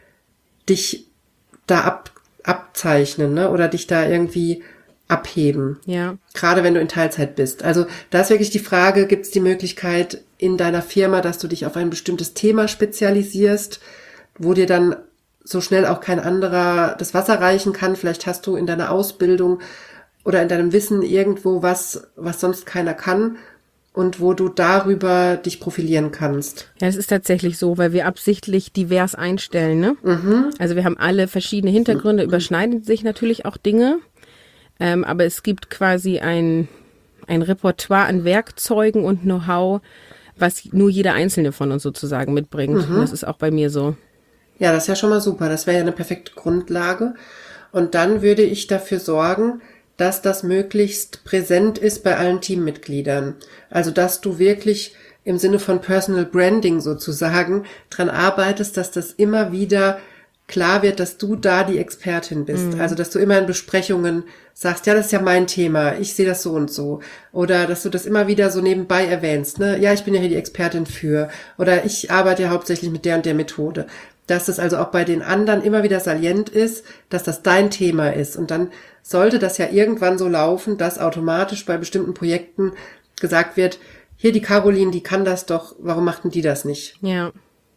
S2: dich da ab, abzeichnen, ne? Oder dich da irgendwie abheben.
S1: Ja.
S2: Gerade wenn du in Teilzeit bist. Also da ist wirklich die Frage, gibt es die Möglichkeit in deiner Firma, dass du dich auf ein bestimmtes Thema spezialisierst, wo dir dann so schnell auch kein anderer das Wasser reichen kann. Vielleicht hast du in deiner Ausbildung oder in deinem Wissen irgendwo was, was sonst keiner kann und wo du darüber dich profilieren kannst.
S1: Ja, es ist tatsächlich so, weil wir absichtlich divers einstellen, ne? Mhm. Also wir haben alle verschiedene Hintergründe, mhm. überschneiden sich natürlich auch Dinge, ähm, aber es gibt quasi ein, ein Repertoire an Werkzeugen und Know-how, was nur jeder Einzelne von uns sozusagen mitbringt. Mhm. Und das ist auch bei mir so.
S2: Ja, das ist ja schon mal super. Das wäre ja eine perfekte Grundlage. Und dann würde ich dafür sorgen, dass das möglichst präsent ist bei allen Teammitgliedern. Also, dass du wirklich im Sinne von Personal Branding sozusagen dran arbeitest, dass das immer wieder klar wird, dass du da die Expertin bist. Mhm. Also, dass du immer in Besprechungen sagst, ja, das ist ja mein Thema, ich sehe das so und so. Oder dass du das immer wieder so nebenbei erwähnst, ne? Ja, ich bin ja hier die Expertin für. Oder ich arbeite ja hauptsächlich mit der und der Methode. Dass es also auch bei den anderen immer wieder salient ist, dass das dein Thema ist. Und dann sollte das ja irgendwann so laufen, dass automatisch bei bestimmten Projekten gesagt wird, hier die Caroline, die kann das doch, warum macht denn die das nicht?
S1: Ja.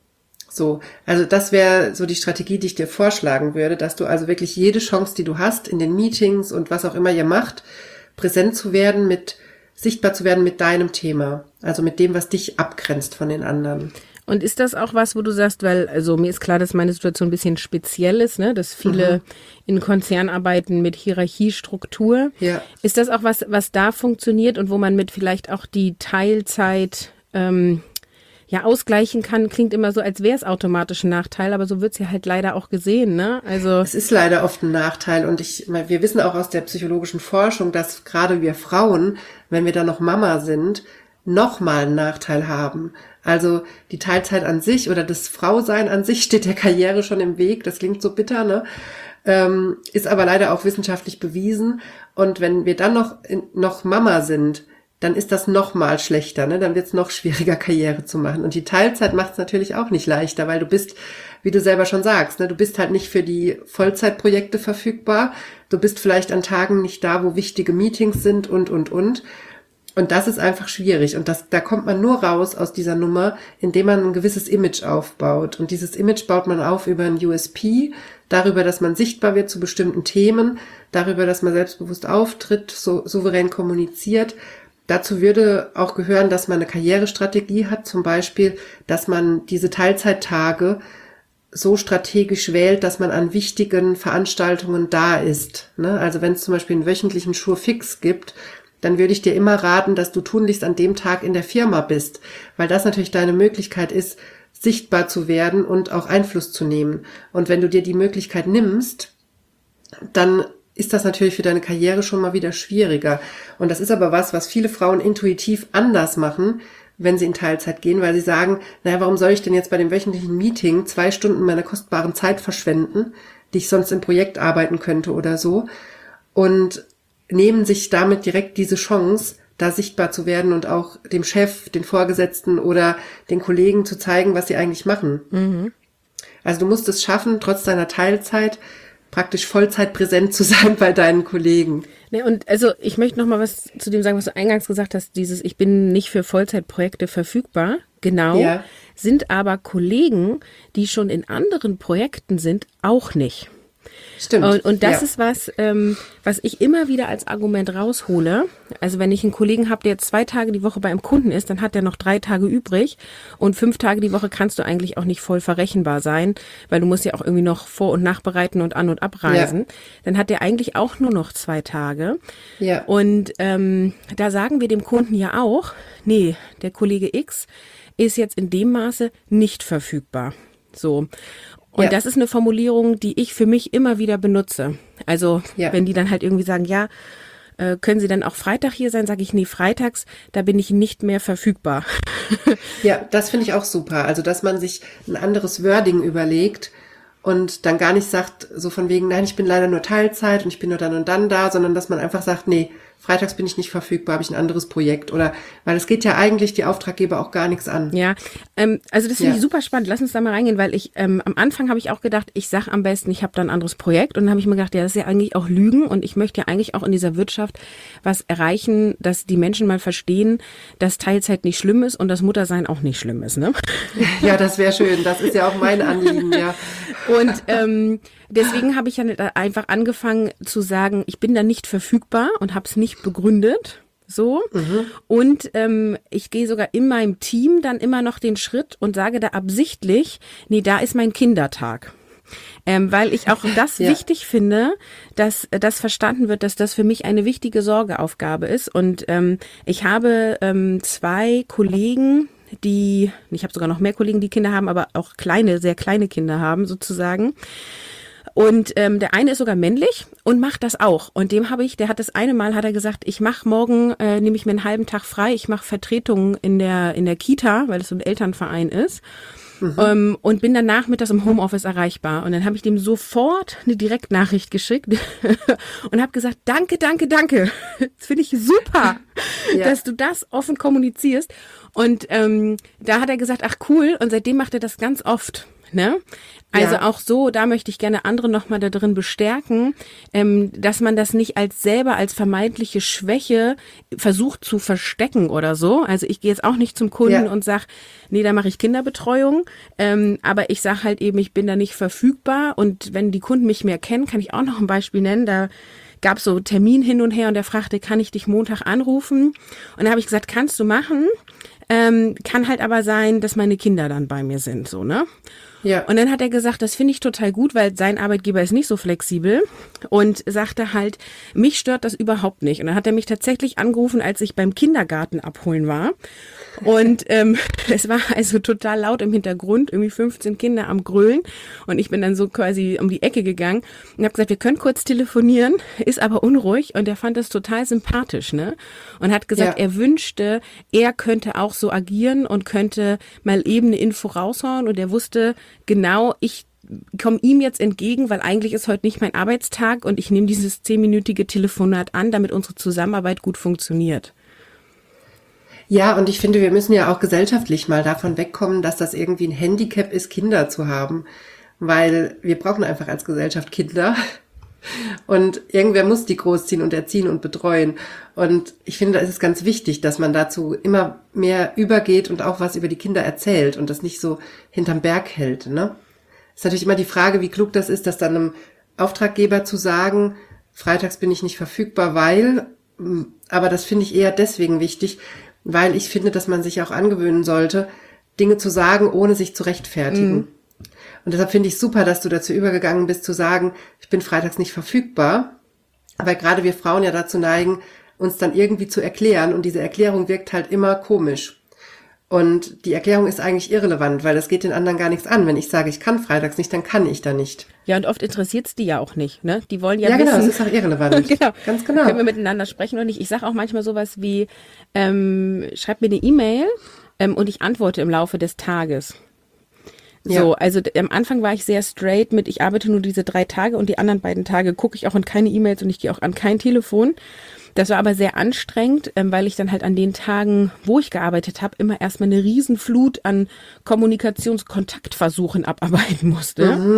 S2: So, also das wäre so die Strategie, die ich dir vorschlagen würde, dass du also wirklich jede Chance, die du hast, in den Meetings und was auch immer ihr macht, präsent zu werden, mit sichtbar zu werden mit deinem Thema. Also mit dem, was dich abgrenzt von den anderen.
S1: Und ist das auch was, wo du sagst, weil, also mir ist klar, dass meine Situation ein bisschen speziell ist, ne, dass viele mhm. in Konzernen arbeiten mit Hierarchiestruktur.
S2: Ja.
S1: Ist das auch was, was da funktioniert und wo man mit vielleicht auch die Teilzeit ähm, ja ausgleichen kann? Klingt immer so, als wäre es automatisch ein Nachteil, aber so wird es ja halt leider auch gesehen, ne? Also
S2: es ist leider oft ein Nachteil und ich, wir wissen auch aus der psychologischen Forschung, dass gerade wir Frauen, wenn wir dann noch Mama sind, nochmal einen Nachteil haben. Also die Teilzeit an sich oder das Frausein an sich steht der Karriere schon im Weg. Das klingt so bitter, ne? Ähm, ist aber leider auch wissenschaftlich bewiesen. Und wenn wir dann noch, noch Mama sind, dann ist das nochmal schlechter, ne? Dann wird es noch schwieriger, Karriere zu machen. Und die Teilzeit macht es natürlich auch nicht leichter, weil du bist, wie du selber schon sagst, ne? Du bist halt nicht für die Vollzeitprojekte verfügbar. Du bist vielleicht an Tagen nicht da, wo wichtige Meetings sind und, und, und. Und das ist einfach schwierig. Und das, da kommt man nur raus aus dieser Nummer, indem man ein gewisses Image aufbaut. Und dieses Image baut man auf über ein U S P, darüber, dass man sichtbar wird zu bestimmten Themen, darüber, dass man selbstbewusst auftritt, so souverän kommuniziert. Dazu würde auch gehören, dass man eine Karrierestrategie hat, zum Beispiel, dass man diese Teilzeittage so strategisch wählt, dass man an wichtigen Veranstaltungen da ist. Ne? Also wenn es zum Beispiel einen wöchentlichen Schurfix gibt, dann würde ich dir immer raten, dass du tunlichst an dem Tag in der Firma bist, weil das natürlich deine Möglichkeit ist, sichtbar zu werden und auch Einfluss zu nehmen. Und wenn du dir die Möglichkeit nimmst, dann ist das natürlich für deine Karriere schon mal wieder schwieriger. Und das ist aber was, was viele Frauen intuitiv anders machen, wenn sie in Teilzeit gehen, weil sie sagen, naja, warum soll ich denn jetzt bei dem wöchentlichen Meeting zwei Stunden meiner kostbaren Zeit verschwenden, die ich sonst im Projekt arbeiten könnte oder so, und nehmen sich damit direkt diese Chance, da sichtbar zu werden und auch dem Chef, den Vorgesetzten oder den Kollegen zu zeigen, was sie eigentlich machen. Mhm. Also du musst es schaffen, trotz deiner Teilzeit praktisch Vollzeit präsent zu sein bei deinen Kollegen.
S1: Ne, und also ich möchte noch mal was zu dem sagen, was du eingangs gesagt hast, dieses ich bin nicht für Vollzeitprojekte verfügbar, genau,
S2: Ja.
S1: sind aber Kollegen, die schon in anderen Projekten sind, auch nicht.
S2: Stimmt.
S1: Und, und das
S2: ja.
S1: ist was, ähm, was ich immer wieder als Argument raushole. Also wenn ich einen Kollegen habe, der jetzt zwei Tage die Woche bei einem Kunden ist, dann hat der noch drei Tage übrig und fünf Tage die Woche kannst du eigentlich auch nicht voll verrechenbar sein, weil du musst ja auch irgendwie noch vor- und nachbereiten und an- und abreisen. Ja. Dann hat der eigentlich auch nur noch zwei Tage.
S2: Ja.
S1: Und ähm, da sagen wir dem Kunden ja auch, nee, der Kollege X ist jetzt in dem Maße nicht verfügbar. So. Und ja. das ist eine Formulierung, die ich für mich immer wieder benutze. Also ja. wenn die dann halt irgendwie sagen, ja, äh, können Sie dann auch Freitag hier sein, sage ich, nee, freitags, da bin ich nicht mehr verfügbar.
S2: Ja, das finde ich auch super. Also dass man sich ein anderes Wording überlegt und dann gar nicht sagt, so von wegen, nein, ich bin leider nur Teilzeit und ich bin nur dann und dann da, sondern dass man einfach sagt, nee, freitags bin ich nicht verfügbar, habe ich ein anderes Projekt oder, weil es geht ja eigentlich die Auftraggeber auch gar nichts an.
S1: Ja, ähm, also das finde
S2: Ja.
S1: ich super spannend. Lass uns da mal reingehen, weil ich, ähm, am Anfang habe ich auch gedacht, ich sage am besten, ich habe da ein anderes Projekt und dann habe ich mir gedacht, ja, das ist ja eigentlich auch Lügen und ich möchte ja eigentlich auch in dieser Wirtschaft was erreichen, dass die Menschen mal verstehen, dass Teilzeit nicht schlimm ist und dass Muttersein auch nicht schlimm ist, ne?
S2: Ja, das wäre schön. Das ist ja auch mein Anliegen, ja.
S1: Und ähm, deswegen habe ich dann einfach angefangen zu sagen, ich bin da nicht verfügbar und habe es nicht begründet. So. Mhm. Und ähm, ich gehe sogar in meinem Team dann immer noch den Schritt und sage da absichtlich, nee, da ist mein Kindertag. Ähm, weil ich auch das ja. wichtig finde, dass das verstanden wird, dass das für mich eine wichtige Sorgeaufgabe ist. Und ähm, ich habe ähm, zwei Kollegen, die, ich habe sogar noch mehr Kollegen, die Kinder haben, aber auch kleine, sehr kleine Kinder haben sozusagen. Und ähm, der eine ist sogar männlich und macht das auch. Und dem habe ich, der hat das eine Mal, hat er gesagt, ich mache morgen, äh, nehme ich mir einen halben Tag frei, ich mache Vertretungen in der in der Kita, weil es so ein Elternverein ist. Mhm. Ähm, und bin dann nachmittags im Homeoffice erreichbar. Und dann habe ich dem sofort eine Direktnachricht geschickt und habe gesagt, danke, danke, danke. Das finde ich super, ja. dass du das offen kommunizierst. Und ähm, da hat er gesagt, ach cool. Und seitdem macht er das ganz oft. Ne? Also ja. auch so, da möchte ich gerne andere nochmal da drin bestärken, ähm, dass man das nicht als selber als vermeintliche Schwäche versucht zu verstecken oder so. Also ich gehe jetzt auch nicht zum Kunden ja. und sag, nee, da mache ich Kinderbetreuung, ähm, aber ich sag halt eben, ich bin da nicht verfügbar und wenn die Kunden mich mehr kennen, kann ich auch noch ein Beispiel nennen, da gab es so Termin hin und her und der fragte, kann ich dich Montag anrufen? Und da habe ich gesagt, kannst du machen, ähm, kann halt aber sein, dass meine Kinder dann bei mir sind, so, ne? Ja. Und dann hat er gesagt, das finde ich total gut, weil sein Arbeitgeber ist nicht so flexibel und sagte halt, mich stört das überhaupt nicht. Und dann hat er mich tatsächlich angerufen, als ich beim Kindergarten abholen war. Und ähm, es war also total laut im Hintergrund, irgendwie fünfzehn Kinder am Grölen. Und ich bin dann so quasi um die Ecke gegangen und habe gesagt, wir können kurz telefonieren, ist aber unruhig. Und er fand das total sympathisch, ne? Und hat gesagt, ja. er wünschte, er könnte auch so agieren und könnte mal eben eine Info raushauen. Und er wusste genau, ich komme ihm jetzt entgegen, weil eigentlich ist heute nicht mein Arbeitstag und ich nehme dieses zehnminütige Telefonat an, damit unsere Zusammenarbeit gut funktioniert.
S2: Ja, und ich finde, wir müssen ja auch gesellschaftlich mal davon wegkommen, dass das irgendwie ein Handicap ist, Kinder zu haben, weil wir brauchen einfach als Gesellschaft Kinder und irgendwer muss die großziehen und erziehen und betreuen. Und ich finde, es ist ganz wichtig, dass man dazu immer mehr übergeht und auch was über die Kinder erzählt und das nicht so hinterm Berg hält, ne? Ist natürlich immer die Frage, wie klug das ist, das dann einem Auftraggeber zu sagen, freitags bin ich nicht verfügbar, weil, aber das finde ich eher deswegen wichtig, weil ich finde, dass man sich auch angewöhnen sollte, Dinge zu sagen, ohne sich zu rechtfertigen. Mhm. Und deshalb finde ich super, dass du dazu übergegangen bist, zu sagen, ich bin freitags nicht verfügbar, weil gerade wir Frauen ja dazu neigen, uns dann irgendwie zu erklären und diese Erklärung wirkt halt immer komisch. Und die Erklärung ist eigentlich irrelevant, weil das geht den anderen gar nichts an. Wenn ich sage, ich kann freitags nicht, dann kann ich da nicht.
S1: Ja, und oft interessiert es die ja auch nicht, ne? Die wollen ja,
S2: ja
S1: wissen.
S2: Ja, genau, das ist auch irrelevant.
S1: Genau.
S2: Ganz genau.
S1: Können wir miteinander sprechen oder nicht? Ich sage auch manchmal sowas wie, ähm, schreib mir eine E-Mail ähm, und ich antworte im Laufe des Tages. So, ja. Also d- am Anfang war ich sehr straight mit, ich arbeite nur diese drei Tage und die anderen beiden Tage gucke ich auch in keine E-Mails und ich gehe auch an kein Telefon. Das war aber sehr anstrengend, ähm, weil ich dann halt an den Tagen, wo ich gearbeitet habe, immer erstmal eine Riesenflut an Kommunikationskontaktversuchen abarbeiten musste. Mhm.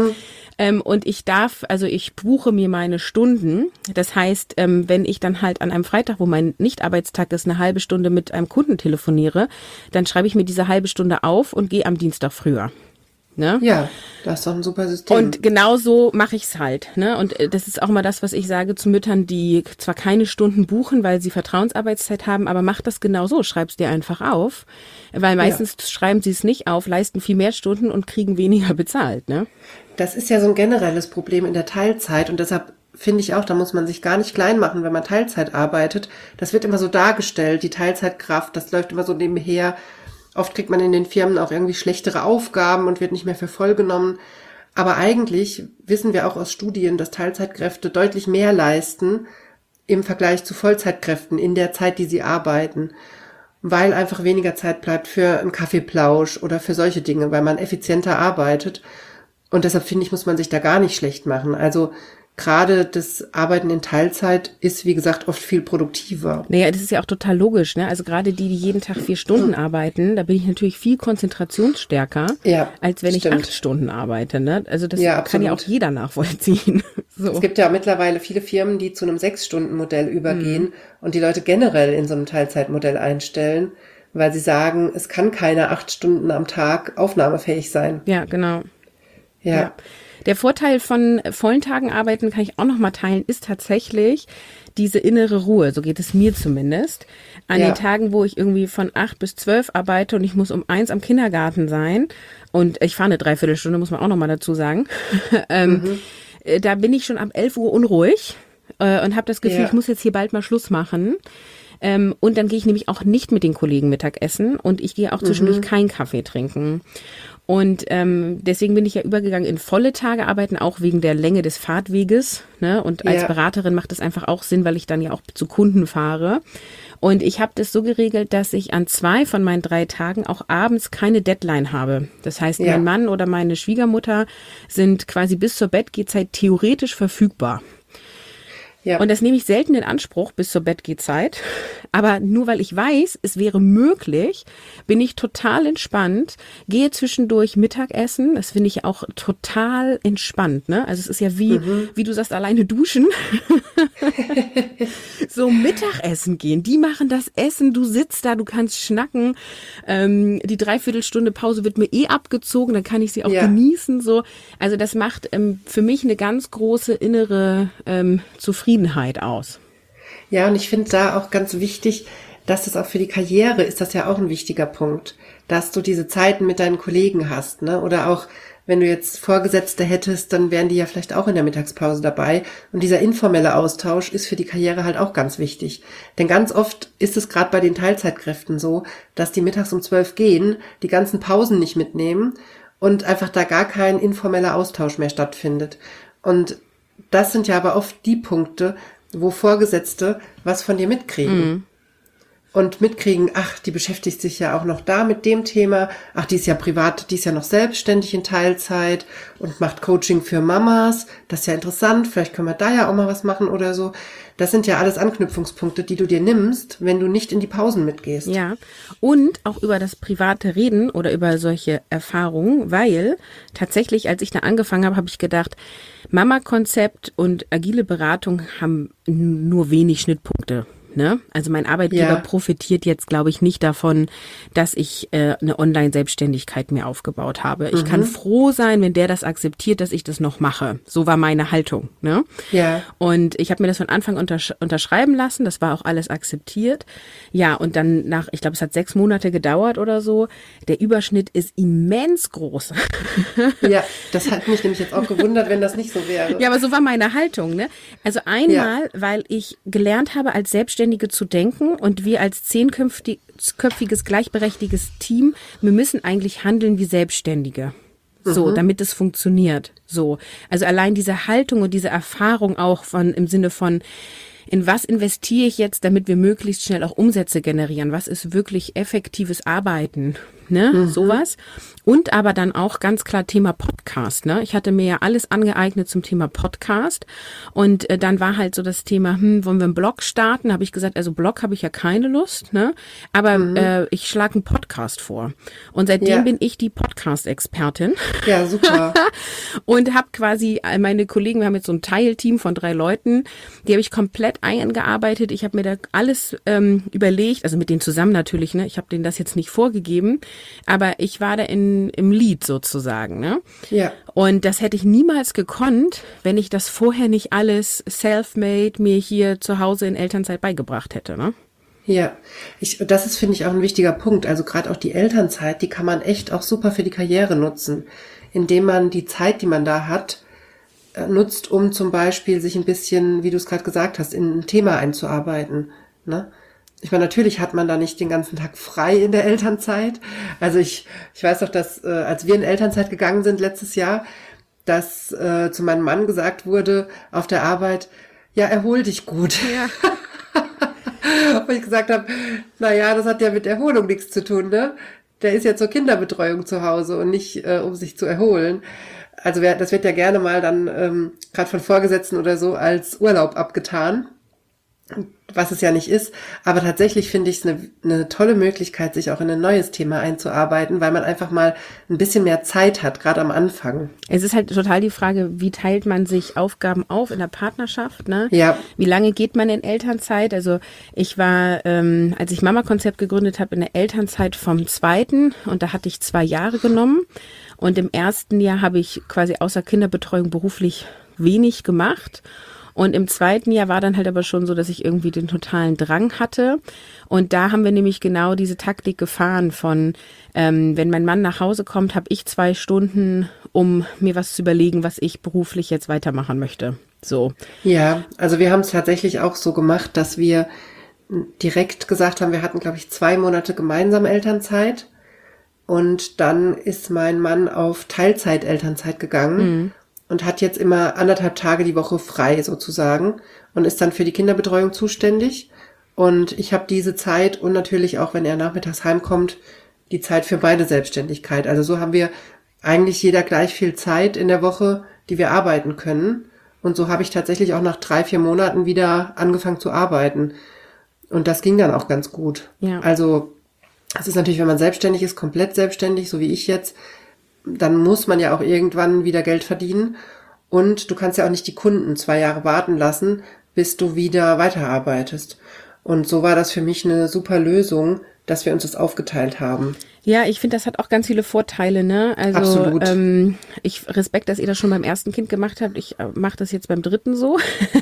S1: Ähm, und ich darf, also ich buche mir meine Stunden. Das heißt, ähm, wenn ich dann halt an einem Freitag, wo mein Nicht-Arbeitstag ist, eine halbe Stunde mit einem Kunden telefoniere, dann schreibe ich mir diese halbe Stunde auf und gehe am Dienstag früher. Ne?
S2: Ja, das ist doch ein super System.
S1: Und genau so mache ich's halt. Ne? Und äh, das ist auch mal das, was ich sage zu Müttern, die zwar keine Stunden buchen, weil sie Vertrauensarbeitszeit haben, aber mach das genau so, schreib's dir einfach auf. Weil meistens ja. schreiben sie es nicht auf, leisten viel mehr Stunden und kriegen weniger bezahlt. Ne?
S2: Das ist ja so ein generelles Problem in der Teilzeit und deshalb finde ich auch, da muss man sich gar nicht klein machen, wenn man Teilzeit arbeitet. Das wird immer so dargestellt, die Teilzeitkraft, das läuft immer so nebenher. Oft kriegt man in den Firmen auch irgendwie schlechtere Aufgaben und wird nicht mehr für voll genommen. Aber eigentlich wissen wir auch aus Studien, dass Teilzeitkräfte deutlich mehr leisten im Vergleich zu Vollzeitkräften in der Zeit, die sie arbeiten, weil einfach weniger Zeit bleibt für einen Kaffeeplausch oder für solche Dinge, weil man effizienter arbeitet. Und deshalb finde ich, muss man sich da gar nicht schlecht machen. Also gerade das Arbeiten in Teilzeit ist, wie gesagt, oft viel produktiver.
S1: Naja, das ist ja auch total logisch, ne? Also gerade die, die jeden Tag vier Stunden arbeiten, da bin ich natürlich viel konzentrationsstärker,
S2: ja,
S1: als wenn
S2: stimmt.
S1: ich acht Stunden arbeite, ne? Also das
S2: ja,
S1: kann ja auch jeder nachvollziehen. So.
S2: Es gibt ja mittlerweile viele Firmen, die zu einem Sechs-Stunden-Modell übergehen mhm. und die Leute generell in so einem Teilzeitmodell einstellen, weil sie sagen, es kann keine acht Stunden am Tag aufnahmefähig sein.
S1: Ja, genau.
S2: Ja.
S1: ja. Der Vorteil von vollen Tagen arbeiten, kann ich auch noch mal teilen, ist tatsächlich diese innere Ruhe. So geht es mir zumindest. An
S2: ja.
S1: den Tagen, wo ich irgendwie von acht bis zwölf arbeite und ich muss um eins am Kindergarten sein und ich fahre eine Dreiviertelstunde, muss man auch noch mal dazu sagen, ähm, mhm. da bin ich schon ab elf Uhr unruhig äh, und habe das Gefühl, ja. ich muss jetzt hier bald mal Schluss machen. Ähm, und dann gehe ich nämlich auch nicht mit den Kollegen Mittagessen und ich gehe auch zwischendurch mhm. keinen Kaffee trinken. Und ähm, deswegen bin ich ja übergegangen in volle Tage arbeiten, auch wegen der Länge des Fahrtweges. Ne? Und als
S2: ja.
S1: Beraterin macht es einfach auch Sinn, weil ich dann ja auch zu Kunden fahre. Und ich habe das so geregelt, dass ich an zwei von meinen drei Tagen auch abends keine Deadline habe. Das heißt, ja. mein Mann oder meine Schwiegermutter sind quasi bis zur Bettgehzeit theoretisch verfügbar. Ja. Und das nehme ich selten in Anspruch bis zur Bettgehzeit. Aber nur weil ich weiß, es wäre möglich, bin ich total entspannt, gehe zwischendurch Mittagessen. Das finde ich auch total entspannt. Ne? Also es ist ja wie, mhm. wie du sagst, alleine duschen. So Mittagessen gehen. Die machen das Essen, du sitzt da, du kannst schnacken. Ähm, die Dreiviertelstunde Pause wird mir eh abgezogen, dann kann ich sie auch ja. genießen. So. Also das macht ähm, für mich eine ganz große innere ähm, Zufriedenheit aus.
S2: Ja, und ich finde da auch ganz wichtig, dass das auch für die Karriere ist das ja auch ein wichtiger Punkt, dass du diese Zeiten mit deinen Kollegen hast, ne? Oder auch, wenn du jetzt Vorgesetzte hättest, dann wären die ja vielleicht auch in der Mittagspause dabei. Und dieser informelle Austausch ist für die Karriere halt auch ganz wichtig. Denn ganz oft ist es gerade bei den Teilzeitkräften so, dass die mittags um zwölf gehen, die ganzen Pausen nicht mitnehmen und einfach da gar kein informeller Austausch mehr stattfindet. Und das sind ja aber oft die Punkte, wo Vorgesetzte was von dir mitkriegen. Mhm. Und mitkriegen, ach, die beschäftigt sich ja auch noch da mit dem Thema, ach, die ist ja privat, die ist ja noch selbstständig in Teilzeit und macht Coaching für Mamas, das ist ja interessant, vielleicht können wir da ja auch mal was machen oder so. Das sind ja alles Anknüpfungspunkte, die du dir nimmst, wenn du nicht in die Pausen mitgehst.
S1: Ja, und auch über das private Reden oder über solche Erfahrungen, weil tatsächlich, als ich da angefangen habe, habe ich gedacht, Mama-Konzept und agile Beratung haben nur wenig Schnittpunkte. Ne? Also mein Arbeitgeber ja. profitiert jetzt, glaube ich, nicht davon, dass ich äh, eine Online-Selbstständigkeit mir aufgebaut habe. Ich mhm. kann froh sein, wenn der das akzeptiert, dass ich das noch mache. So war meine Haltung. Ne?
S2: Ja.
S1: Und ich habe mir das von Anfang untersch- unterschreiben lassen. Das war auch alles akzeptiert. Ja, und dann nach, ich glaube, es hat sechs Monate gedauert oder so. Der Überschnitt ist immens groß.
S2: Ja, das hat mich nämlich jetzt auch gewundert, wenn das nicht so wäre.
S1: Ja, aber so war meine Haltung. Ne? Also einmal, ja. weil ich gelernt habe, als Selbstständige zu denken und wir als zehnköpfiges gleichberechtigtes Team, wir müssen eigentlich handeln wie Selbstständige. So, mhm. damit es funktioniert. So. Also allein diese Haltung und diese Erfahrung auch von, im Sinne von, in was investiere ich jetzt, damit wir möglichst schnell auch Umsätze generieren? Was ist wirklich effektives Arbeiten? ne, mhm. sowas. Und aber dann auch ganz klar Thema Podcast, ne? Ich hatte mir ja alles angeeignet zum Thema Podcast und äh, dann war halt so das Thema, hm, wollen wir einen Blog starten? Habe ich gesagt, also Blog habe ich ja keine Lust, ne? Aber mhm. äh, ich schlage einen Podcast vor. Und seitdem ja. bin ich die Podcast-Expertin.
S2: Ja, super.
S1: Und habe quasi meine Kollegen, wir haben jetzt so ein Teilteam von drei Leuten, die habe ich komplett eingearbeitet. Ich habe mir da alles ähm, überlegt, also mit denen zusammen natürlich, ne? Ich habe denen das jetzt nicht vorgegeben, aber ich war da in im Lied sozusagen, ne?
S2: Ja.
S1: Und das hätte ich niemals gekonnt, wenn ich das vorher nicht alles self-made mir hier zu Hause in Elternzeit beigebracht hätte, ne?
S2: Ja, ich, das ist, finde ich, auch ein wichtiger Punkt. Also gerade auch die Elternzeit, die kann man echt auch super für die Karriere nutzen, indem man die Zeit, die man da hat, nutzt, um zum Beispiel sich ein bisschen, wie du es gerade gesagt hast, in ein Thema einzuarbeiten, ne? Ich meine, natürlich hat man da nicht den ganzen Tag frei in der Elternzeit. Also ich, ich weiß doch, dass äh, als wir in Elternzeit gegangen sind letztes Jahr, dass äh, zu meinem Mann gesagt wurde auf der Arbeit, ja, erhol dich gut. Ja. Und ich gesagt habe, na ja, das hat ja mit Erholung nichts zu tun, ne? Der ist ja zur Kinderbetreuung zu Hause und nicht, äh, um sich zu erholen. Also wer, das wird ja gerne mal dann ähm, gerade von Vorgesetzten oder so als Urlaub abgetan, was es ja nicht ist. Aber tatsächlich finde ich es eine, eine tolle Möglichkeit, sich auch in ein neues Thema einzuarbeiten, weil man einfach mal ein bisschen mehr Zeit hat, gerade am Anfang.
S1: Es ist halt total die Frage, wie teilt man sich Aufgaben auf in der Partnerschaft, ne?
S2: Ja.
S1: Wie lange geht man in Elternzeit? Also ich war, ähm, als ich Mama-Konzept gegründet habe, in der Elternzeit vom zweiten und da hatte ich zwei Jahre genommen. Und im ersten Jahr habe ich quasi außer Kinderbetreuung beruflich wenig gemacht. Und im zweiten Jahr war dann halt aber schon so, dass ich irgendwie den totalen Drang hatte. Und da haben wir nämlich genau diese Taktik gefahren von, ähm, wenn mein Mann nach Hause kommt, habe ich zwei Stunden, um mir was zu überlegen, was ich beruflich jetzt weitermachen möchte. So.
S2: Ja, also wir haben es tatsächlich auch so gemacht, dass wir direkt gesagt haben, wir hatten, glaube ich, zwei Monate gemeinsam Elternzeit. Und dann ist mein Mann auf Teilzeit-Elternzeit gegangen. Mhm. Und hat jetzt immer anderthalb Tage die Woche frei sozusagen und ist dann für die Kinderbetreuung zuständig. Und ich habe diese Zeit und natürlich auch, wenn er nachmittags heimkommt, die Zeit für beide Selbstständigkeit. Also so haben wir eigentlich jeder gleich viel Zeit in der Woche, die wir arbeiten können. Und so habe ich tatsächlich auch nach drei, vier Monaten wieder angefangen zu arbeiten. Und das ging dann auch ganz gut.
S1: Ja.
S2: Also es ist natürlich, wenn man selbstständig ist, komplett selbstständig, so wie ich jetzt, dann muss man ja auch irgendwann wieder Geld verdienen und du kannst ja auch nicht die Kunden zwei Jahre warten lassen, bis du wieder weiterarbeitest. Und so war das für mich eine super Lösung, dass wir uns das aufgeteilt haben.
S1: Ja, ich finde, das hat auch ganz viele Vorteile, ne? Also
S2: Absolut.
S1: Ähm, ich Respekt, dass ihr das schon beim ersten Kind gemacht habt. Ich äh, mache das jetzt beim dritten so.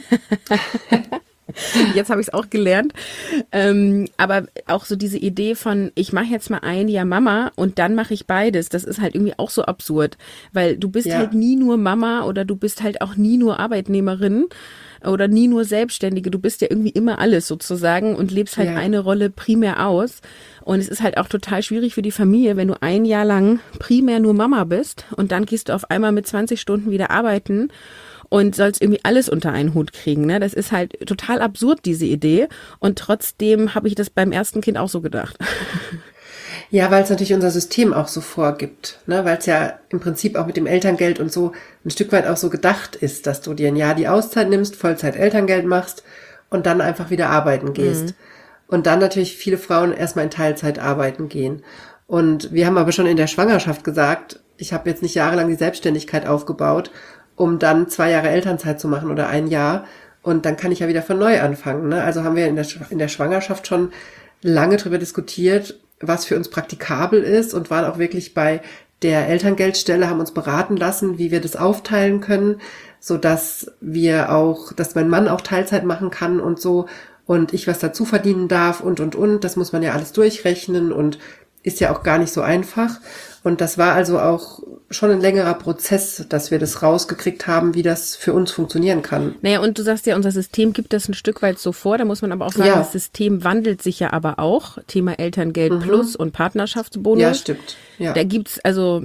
S1: Jetzt habe ich es auch gelernt. Ähm, aber auch so diese Idee von, ich mache jetzt mal ein Jahr Mama und dann mache ich beides, das ist halt irgendwie auch so absurd. Weil du bist ja. halt nie nur Mama oder du bist halt auch nie nur Arbeitnehmerin oder nie nur Selbstständige. Du bist ja irgendwie immer alles sozusagen und lebst halt ja. eine Rolle primär aus. Und es ist halt auch total schwierig für die Familie, wenn du ein Jahr lang primär nur Mama bist und dann gehst du auf einmal mit zwanzig Stunden wieder arbeiten und sollst irgendwie alles unter einen Hut kriegen, ne? Das ist halt total absurd, diese Idee. Und trotzdem habe ich das beim ersten Kind auch so gedacht.
S2: Ja, weil es natürlich unser System auch so vorgibt, ne? Weil es ja im Prinzip auch mit dem Elterngeld und so ein Stück weit auch so gedacht ist, dass du dir ein Jahr die Auszeit nimmst, Vollzeit Elterngeld machst und dann einfach wieder arbeiten gehst. Mhm. Und dann natürlich viele Frauen erstmal in Teilzeit arbeiten gehen. Und wir haben aber schon in der Schwangerschaft gesagt, ich habe jetzt nicht jahrelang die Selbstständigkeit aufgebaut, um dann zwei Jahre Elternzeit zu machen oder ein Jahr. Und dann kann ich ja wieder von neu anfangen, ne? Also haben wir in der, in der Schwangerschaft schon lange drüber diskutiert, was für uns praktikabel ist und waren auch wirklich bei der Elterngeldstelle, haben uns beraten lassen, wie wir das aufteilen können, so dass wir auch, dass mein Mann auch Teilzeit machen kann und so und ich was dazu verdienen darf und, und, und. Das muss man ja alles durchrechnen und ist ja auch gar nicht so einfach. Und das war also auch schon ein längerer Prozess, dass wir das rausgekriegt haben, wie das für uns funktionieren kann.
S1: Naja, und du sagst ja, unser System gibt das ein Stück weit so vor. Da muss man aber auch sagen, ja. das System wandelt sich ja aber auch. Thema Elterngeld mhm. Plus und Partnerschaftsbonus.
S2: Ja, stimmt. Ja.
S1: Da gibt's also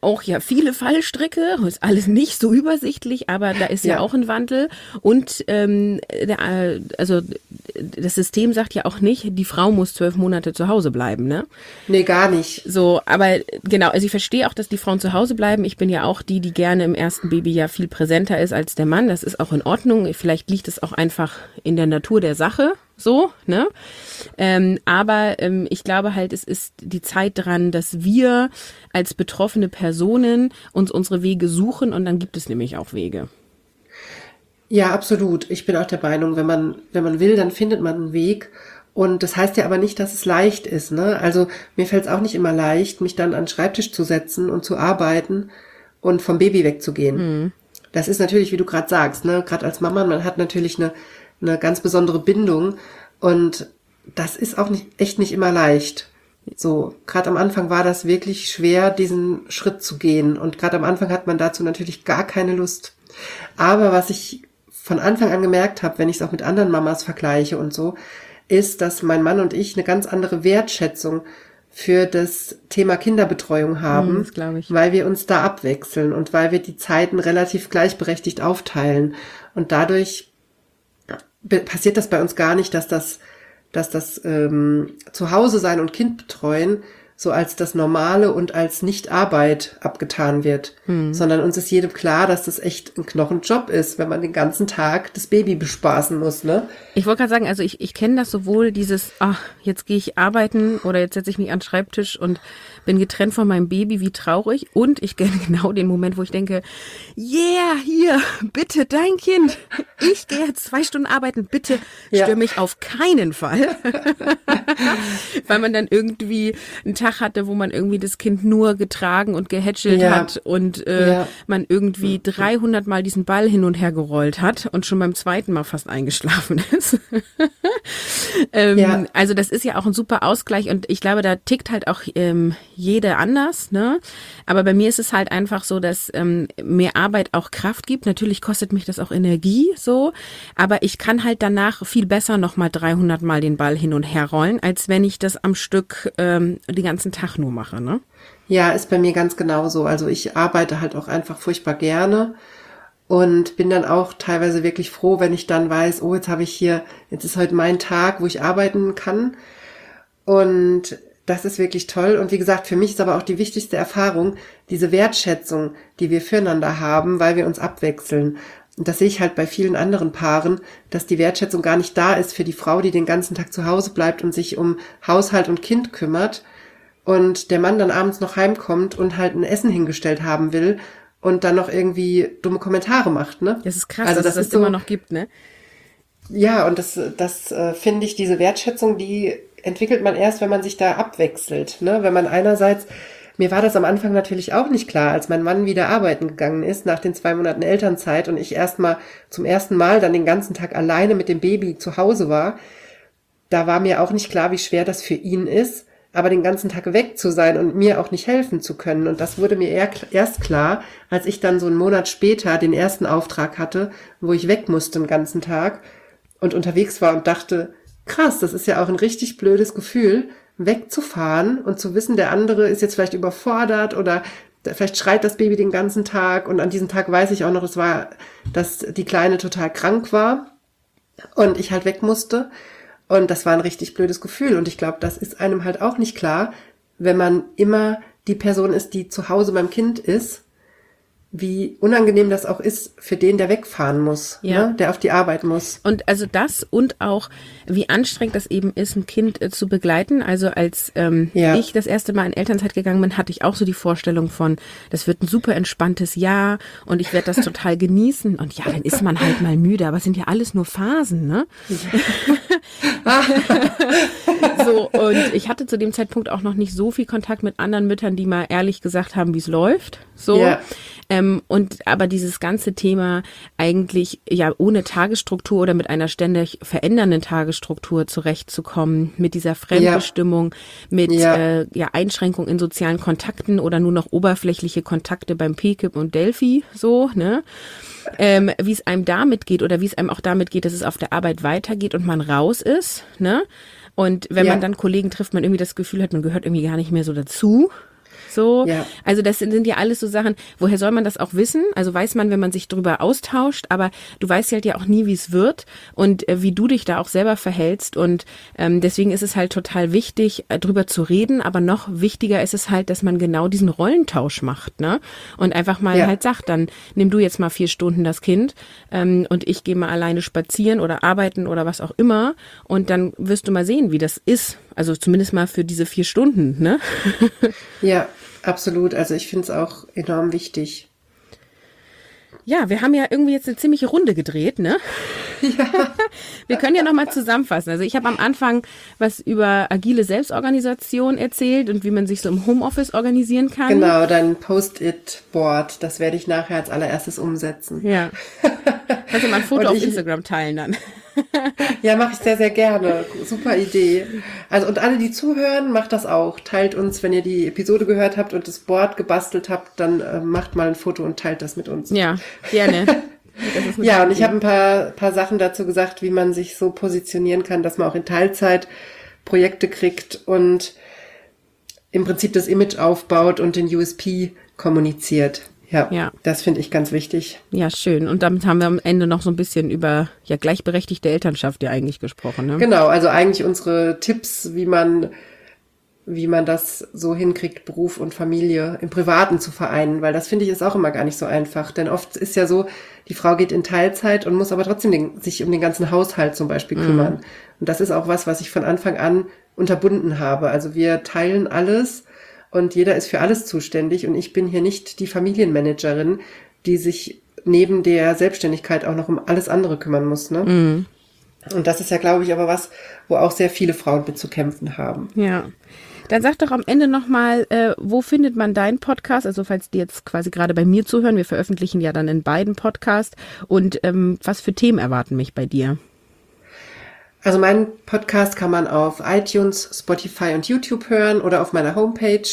S1: auch ja viele Fallstricke, ist alles nicht so übersichtlich, aber da ist ja, ja auch ein Wandel. Und ähm, der, also das System sagt ja auch nicht, die Frau muss zwölf Monate zu Hause bleiben, ne?
S2: Nee, gar nicht.
S1: So, aber genau, also ich verstehe auch, dass die Frauen zu Hause bleiben. Ich bin ja auch die, die gerne im ersten Babyjahr viel präsenter ist als der Mann. Das ist auch in Ordnung. Vielleicht liegt es auch einfach in der Natur der Sache. So, ne? Ähm, aber ähm, ich glaube halt, es ist die Zeit dran, dass wir als betroffene Personen uns unsere Wege suchen und dann gibt es nämlich auch Wege.
S2: Ja, absolut. Ich bin auch der Meinung, wenn man, wenn man will, dann findet man einen Weg. Und das heißt ja aber nicht, dass es leicht ist, ne? Also mir fällt es auch nicht immer leicht, mich dann an den Schreibtisch zu setzen und zu arbeiten und vom Baby wegzugehen. Mhm. Das ist natürlich, wie du gerade sagst, ne? Gerade als Mama, man hat natürlich eine eine ganz besondere Bindung und das ist auch nicht echt nicht immer leicht. So, gerade am Anfang war das wirklich schwer, diesen Schritt zu gehen und gerade am Anfang hat man dazu natürlich gar keine Lust. Aber was ich von Anfang an gemerkt habe, wenn ich es auch mit anderen Mamas vergleiche und so, ist, dass mein Mann und ich eine ganz andere Wertschätzung für das Thema Kinderbetreuung haben,
S1: das glaube ich.
S2: Weil wir uns da abwechseln und weil wir die Zeiten relativ gleichberechtigt aufteilen und dadurch passiert das bei uns gar nicht, dass das, dass das ähm, Zuhause sein und Kind betreuen so als das Normale und als Nicht-Arbeit abgetan wird, hm. sondern uns ist jedem klar, dass das echt ein Knochenjob ist, wenn man den ganzen Tag das Baby bespaßen muss, ne?
S1: Ich wollte gerade sagen, also ich, ich kenne das sowohl dieses, ach, jetzt gehe ich arbeiten oder jetzt setze ich mich an den Schreibtisch und bin getrennt von meinem Baby, wie traurig. Und ich kenne genau den Moment, wo ich denke, yeah, hier, bitte dein Kind. Ich gehe jetzt zwei Stunden arbeiten, bitte ja. stör mich auf keinen Fall. Weil man dann irgendwie einen Tag hatte, wo man irgendwie das Kind nur getragen und gehätschelt ja. hat und äh, ja. man irgendwie dreihundert Mal diesen Ball hin und her gerollt hat und schon beim zweiten Mal fast eingeschlafen ist. ähm, ja. Also das ist ja auch ein super Ausgleich und ich glaube, da tickt halt auch ähm, jede anders, ne? Aber bei mir ist es halt einfach so, dass ähm, mehr Arbeit auch Kraft gibt. Natürlich kostet mich das auch Energie, so, aber ich kann halt danach viel besser nochmal dreihundert Mal den Ball hin und her rollen, als wenn ich das am Stück ähm, die ganzen Tag nur mache, ne?
S2: Ja, ist bei mir ganz genauso. Also ich arbeite halt auch einfach furchtbar gerne und bin dann auch teilweise wirklich froh, wenn ich dann weiß, oh, jetzt habe ich hier, jetzt ist heute mein Tag, wo ich arbeiten kann. Und das ist wirklich toll. Und wie gesagt, für mich ist aber auch die wichtigste Erfahrung, diese Wertschätzung, die wir füreinander haben, weil wir uns abwechseln. Und das sehe ich halt bei vielen anderen Paaren, dass die Wertschätzung gar nicht da ist für die Frau, die den ganzen Tag zu Hause bleibt und sich um Haushalt und Kind kümmert und der Mann dann abends noch heimkommt und halt ein Essen hingestellt haben will und dann noch irgendwie dumme Kommentare macht, ne?
S1: Das ist krass, also, dass es das, das so, immer noch gibt, ne?
S2: Ja, und das, das äh, finde ich, diese Wertschätzung, die entwickelt man erst, wenn man sich da abwechselt, ne? Wenn man einerseits, mir war das am Anfang natürlich auch nicht klar, als mein Mann wieder arbeiten gegangen ist, nach den zwei Monaten Elternzeit und ich erstmal zum ersten Mal dann den ganzen Tag alleine mit dem Baby zu Hause war, da war mir auch nicht klar, wie schwer das für ihn ist, aber den ganzen Tag weg zu sein und mir auch nicht helfen zu können. Und das wurde mir eher, erst klar, als ich dann so einen Monat später den ersten Auftrag hatte, wo ich weg musste den ganzen Tag und unterwegs war und dachte, krass, das ist ja auch ein richtig blödes Gefühl, wegzufahren und zu wissen, der andere ist jetzt vielleicht überfordert oder vielleicht schreit das Baby den ganzen Tag. Und an diesem Tag weiß ich auch noch, es war, dass die Kleine total krank war und ich halt weg musste. Und das war ein richtig blödes Gefühl. Und ich glaube, das ist einem halt auch nicht klar, wenn man immer die Person ist, die zu Hause beim Kind ist, wie unangenehm das auch ist für den, der wegfahren muss,
S1: ja.
S2: ne? Der auf die Arbeit muss.
S1: Und also das und auch, wie anstrengend das eben ist, ein Kind äh, zu begleiten. Also als ähm, ja. ich das erste Mal in Elternzeit gegangen bin, hatte ich auch so die Vorstellung von, das wird ein super entspanntes Jahr und ich werde das total genießen. Und ja, dann ist man halt mal müde, aber es sind ja alles nur Phasen, ne? Ja. So, und ich hatte zu dem Zeitpunkt auch noch nicht so viel Kontakt mit anderen Müttern, die mal ehrlich gesagt haben, wie es läuft. So. Ja. Ähm, und aber dieses ganze Thema eigentlich ja ohne Tagesstruktur oder mit einer ständig verändernden Tagesstruktur zurechtzukommen, mit dieser Fremdbestimmung, ja. mit ja. Äh, ja Einschränkung in sozialen Kontakten oder nur noch oberflächliche Kontakte beim P K I P und Delphi, so, ne? Ähm, wie es einem damit geht oder wie es einem auch damit geht, dass es auf der Arbeit weitergeht und man raus ist, ne? Und wenn ja. man dann Kollegen trifft, man irgendwie das Gefühl hat, man gehört irgendwie gar nicht mehr so dazu. So,
S2: Ja.
S1: also das sind ja alles so Sachen, woher soll man das auch wissen? Also weiß man, wenn man sich drüber austauscht, aber du weißt halt ja auch nie, wie es wird und äh, wie du dich da auch selber verhältst und ähm, deswegen ist es halt total wichtig, äh, drüber zu reden, aber noch wichtiger ist es halt, dass man genau diesen Rollentausch macht, ne? Und einfach mal
S2: Ja.
S1: halt sagt, dann nimm du jetzt mal vier Stunden das Kind ähm, und ich gehe mal alleine spazieren oder arbeiten oder was auch immer und dann wirst du mal sehen, wie das ist. Also zumindest mal für diese vier Stunden, ne?
S2: Ja, absolut. Also ich finde es auch enorm wichtig.
S1: Ja, wir haben ja irgendwie jetzt eine ziemliche Runde gedreht, ne? Ja. Wir können ja nochmal zusammenfassen. Also ich habe am Anfang was über agile Selbstorganisation erzählt und wie man sich so im Homeoffice organisieren kann.
S2: Genau, dein Post-it-Board, das werde ich nachher als allererstes umsetzen.
S1: Ja. Kannst du mal ein Foto
S2: Und
S1: auf
S2: ich-
S1: Instagram teilen dann.
S2: Ja, mache ich sehr, sehr gerne. Super Idee. Also und alle, die zuhören, macht das auch. Teilt uns, wenn ihr die Episode gehört habt und das Board gebastelt habt, dann äh, macht mal ein Foto und teilt das mit uns.
S1: Ja, gerne. Das ist eine
S2: Ja,
S1: gute
S2: und ich
S1: Idee.
S2: habe ein paar, paar Sachen dazu gesagt, wie man sich so positionieren kann, dass man auch in Teilzeit Projekte kriegt und im Prinzip das Image aufbaut und den U S P kommuniziert. Ja,
S1: Ja.
S2: das finde ich ganz wichtig.
S1: Ja, schön. Und damit haben wir am Ende noch so ein bisschen über ja gleichberechtigte Elternschaft ja eigentlich gesprochen, ne?
S2: Genau, also eigentlich unsere Tipps, wie man, wie man das so hinkriegt, Beruf und Familie im Privaten zu vereinen, weil das finde ich ist auch immer gar nicht so einfach, denn oft ist ja so, die Frau geht in Teilzeit und muss aber trotzdem den, sich um den ganzen Haushalt zum Beispiel kümmern. Und das ist auch was, was ich von Anfang an unterbunden habe. Also wir teilen alles und jeder ist für alles zuständig und ich bin hier nicht die Familienmanagerin, die sich neben der Selbstständigkeit auch noch um alles andere kümmern muss, ne? Und das ist ja, glaube ich, aber was, wo auch sehr viele Frauen mit zu kämpfen haben.
S1: Ja. Dann sag doch am Ende nochmal, äh, wo findet man deinen Podcast? Also falls die jetzt quasi gerade bei mir zuhören, wir veröffentlichen ja dann in beiden Podcasts. Und ähm, was für Themen erwarten mich bei dir?
S2: Also meinen Podcast kann man auf iTunes, Spotify und YouTube hören oder auf meiner Homepage.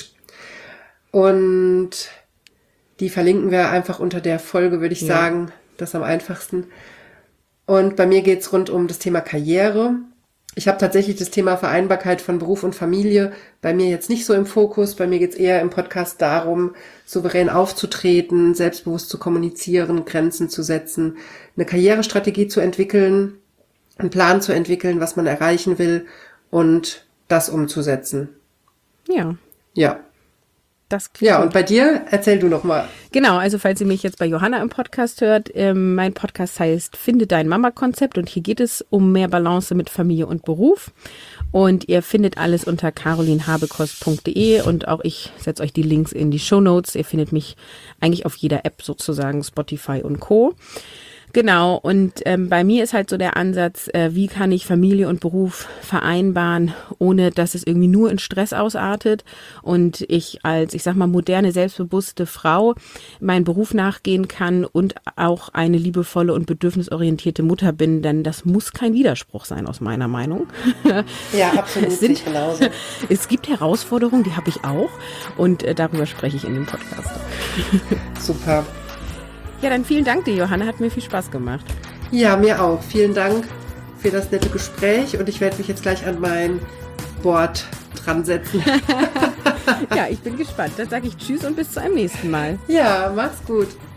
S2: Und die verlinken wir einfach unter der Folge, würde ich
S1: Ja.
S2: sagen. Das ist am einfachsten. Und bei mir geht's rund um das Thema Karriere. Ich habe tatsächlich das Thema Vereinbarkeit von Beruf und Familie bei mir jetzt nicht so im Fokus. Bei mir geht's eher im Podcast darum, souverän aufzutreten, selbstbewusst zu kommunizieren, Grenzen zu setzen, eine Karrierestrategie zu entwickeln, einen Plan zu entwickeln, was man erreichen will und das umzusetzen.
S1: Ja,
S2: Ja.
S1: das klingt
S2: Ja,
S1: gut.
S2: und bei dir, erzähl du noch mal.
S1: Genau, also falls ihr mich jetzt bei Johanna im Podcast hört, ähm, mein Podcast heißt Finde dein Mama-Konzept und hier geht es um mehr Balance mit Familie und Beruf. Und ihr findet alles unter carolinhabekost punkt de und auch ich setze euch die Links in die Shownotes. Ihr findet mich eigentlich auf jeder App sozusagen, Spotify und Co. Genau, und ähm, bei mir ist halt so der Ansatz, äh, wie kann ich Familie und Beruf vereinbaren, ohne dass es irgendwie nur in Stress ausartet und ich als, ich sag mal, moderne, selbstbewusste Frau meinen Beruf nachgehen kann und auch eine liebevolle und bedürfnisorientierte Mutter bin, denn das muss kein Widerspruch sein aus meiner Meinung.
S2: Ja, absolut,
S1: Es sind-
S2: sehe ich genauso.
S1: Es gibt Herausforderungen, die habe ich auch und äh, darüber spreche ich in dem Podcast.
S2: Super.
S1: Ja, dann vielen Dank dir, Johanna, hat mir viel Spaß gemacht.
S2: Ja, mir auch. Vielen Dank für das nette Gespräch und ich werde mich jetzt gleich an mein Board dran setzen.
S1: Ja, ich bin gespannt. Dann sage ich Tschüss und bis zu einem nächsten Mal.
S2: Ja, mach's gut.